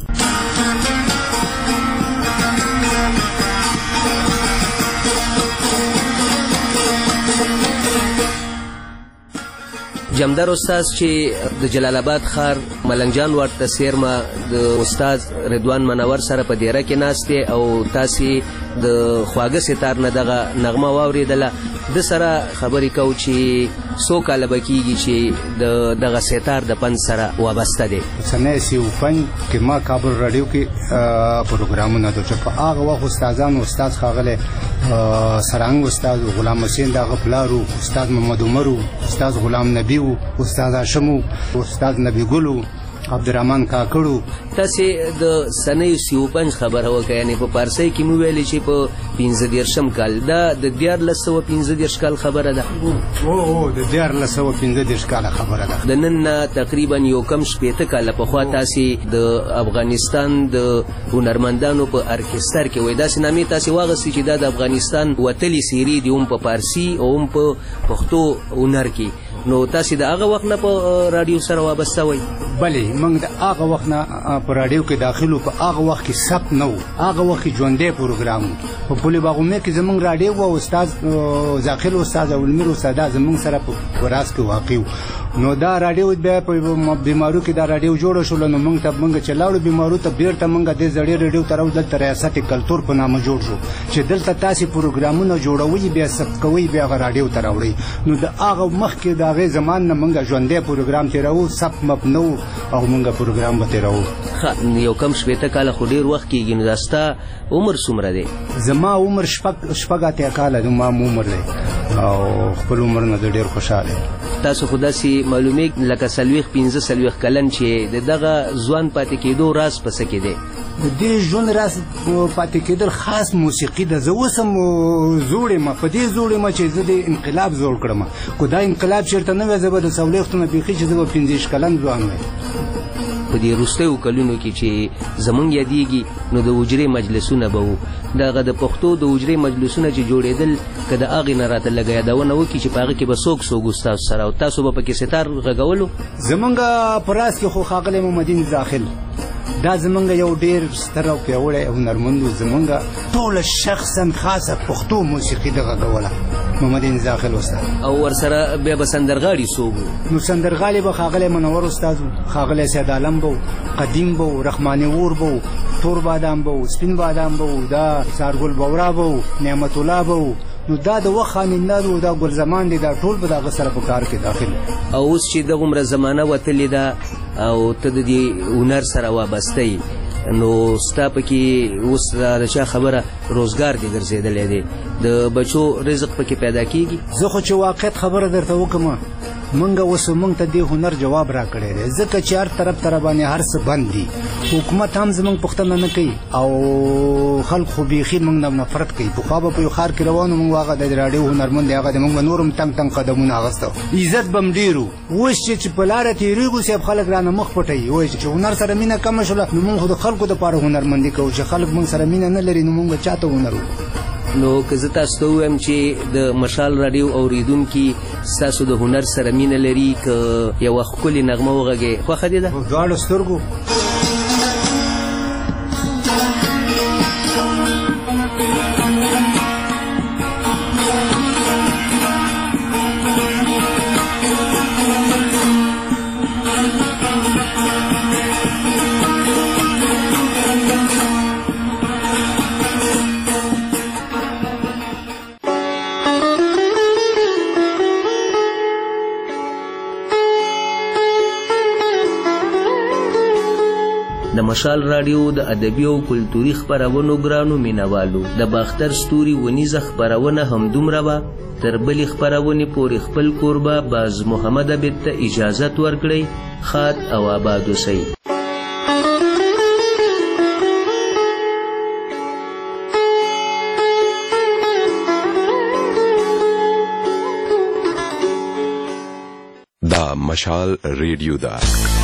جمدر استاد چې د جلال آباد ښار ملنګ جان واټ ته څیرمه د استاد رضوان منور سره په دیره کې ناست دی او تاسې د خواږه ستار نه دغه نغمه واورېدله. د سره خبرې کوو چې څو کاله به کېږي چې دغه ستار د پند سره وابسته دی. سنه 35 کې ما کابل راډیو کې پروګرامونه د چې په هغه وخت استادانو استاد ښاغلی سرنګ استاد غلام حسین دغه پلارو استاد محمد عمرو استاد غلام نبی استاد هاشم استاد نبی ګلو عبدالرحمن کاکړو. تاسې د سنه 35 خبره وکړه یعنې په پارسۍ کې مو ویلې چې په 15 کال دا د 1415 کال خبره ده. د 1415 کال خبره ده. د نن نه تقریبا یو کم شپېته کاله پخوا تاسې د افغانستان د هنرمندانو په ارکستر کې وایي داسې نامې تاسې واغستې چې دا د افغانستان وتلي څیرې دي هم په پارسي او هم په پښتو هنر کې. نو تاسې د هغه وخت نه په راډیو سره وابسته وئ؟ بلې موږ د هغه وخت نه په راډیو کې داخل وو. په هغه وخت کې ثبت نه و، هغه وخت کې ژوندی پروګرام و. په پل باغومې کې زموږ راډیو و، استاد ذاخر استاد او المیر استاد زموږ سره په راز کې واقع و. نو دا راډیو بیا په بیمارو کې دا راډیو جوړه شوله. نو موږ ته موږ چې لاړو بیمارو ته بیرته موږ دې زړې راډیو ته راوړو. دلته ریاست کلتور په نامه جوړ شو چې دلته تاسې پروګرامونه جوړوئ بیا ثبت کوئ بیا هغه راډیو ته راوړئ. نو د هغه مخکې د هغې زمان نه موږ ژوندی پروګرام تېروو، ثبت مپ نه و او موږ پروګرام به تېروو. یو کم شپېته کاله خو ډېر وخت کېږي. نو دا ستا عمر څومره دی؟ زما عمر شپږ اتیا کاله دی. ما عمر دی او خپل عمر نه زه ډېر خوشحاله یم. تاسو خو داسې معلومېږي لکه 40-45 کلن چې د دغه ځوان پاتې کېدو راز په څه کې دی؟ د دې ژوند راز پاتې کېدل خاص موسیقي ده. زه اوس هم زوړ یم، په دې زوړ یم چې زه د انقلاب زوړ کړم. خو دا انقلاب چېرته نه وی، زه به د څلوېښتو نه بیخي چې زه به 15 کلن ځوان وی. په دې وروستیو کلونو کې چې زمونږ یادېږي نو د حجرې مجلسونه به وو. دغه د پښتو د حجرې مجلسونه چې جوړېدل که د هغې نه راته لږه یادونه وکړي چې په هغه کې به څوک ستاسو سره او تاسو به پکې ستار غږولو؟ زمونږ په راز کې خو ښاغلی محمدین داخل دا زمونږ یو ډېر ستر او پیاوړی هنرمند و. زمونږ ټوله شخصا خاصه پښتو موسیقي د غږوله محمدین داخل استاد. او ورسره بیا به سندرغاړي څوک وو؟ نو سندرغاړي به ښاغلی منور استاد و، ښاغلی سید عالم به و، قدیم به و، رحماني اور به و، تور بادام به و، سپین بادام به و، دا سارګل بورا به و، نعمت الله به و. نو دا د وخت خانندان و، دا ګلزمان دی، دا ټول به د هغه سره په کار کې داخل. او اوس چې دغومره زمانه وتلې ده او ته د دې هنر سره وابسته یې نو ستا پکې اوس د چا خبره روزګار دې ګرځېدلی دی، د بچو رزق پکې پیدا کېږي؟ زه خو چې واقعیت خبره درته وکړم موږ اوس موږ ته دې هنر جواب راکړی دی، ځکه چې هر طرف ته راباندې هر څه بند دي. حکومت هم زموږ پوښتنه نه کوي او خلک خو بیخي موږ نه نفرت کوي. پخوا به په یو ښار کې روان وو، موږ هغه د راډیو هنرمند دی، هغه د موږ به نور هم تنګ تنګ قدمونه اخیسته، عزت به هم ډېر و. اوس چې په لاره تېرېږو صاحب خلک رانه مخ پټوي، وایي چې هنر سره مینه کمه شوله. نو موږ خو د خلکو دپاره هنرمندي کوو، چې خلک موږ سره مینه نه لري نو موږ به چا ته هنر وکړو؟ نو که زه تاسو ته ووایم چې د مشال راډیو اورېدونکي ستاسو د هنر سره مینه لري که یوه ښکلې نغمه وغږې خوښه دې ده؟ دواړو سترګو. د مشال راډیو د ادبي او کلتوري خپرونو ګرانو مینوالو، د باختر ستوري ونیزه خپرونه همدومره وه. تر بلې خپرونې پورې خپل کوربه باز محمد عبید ته اجازت ورکړئ. ښاد او آباد اوسئ. دا مشال ریډیو ده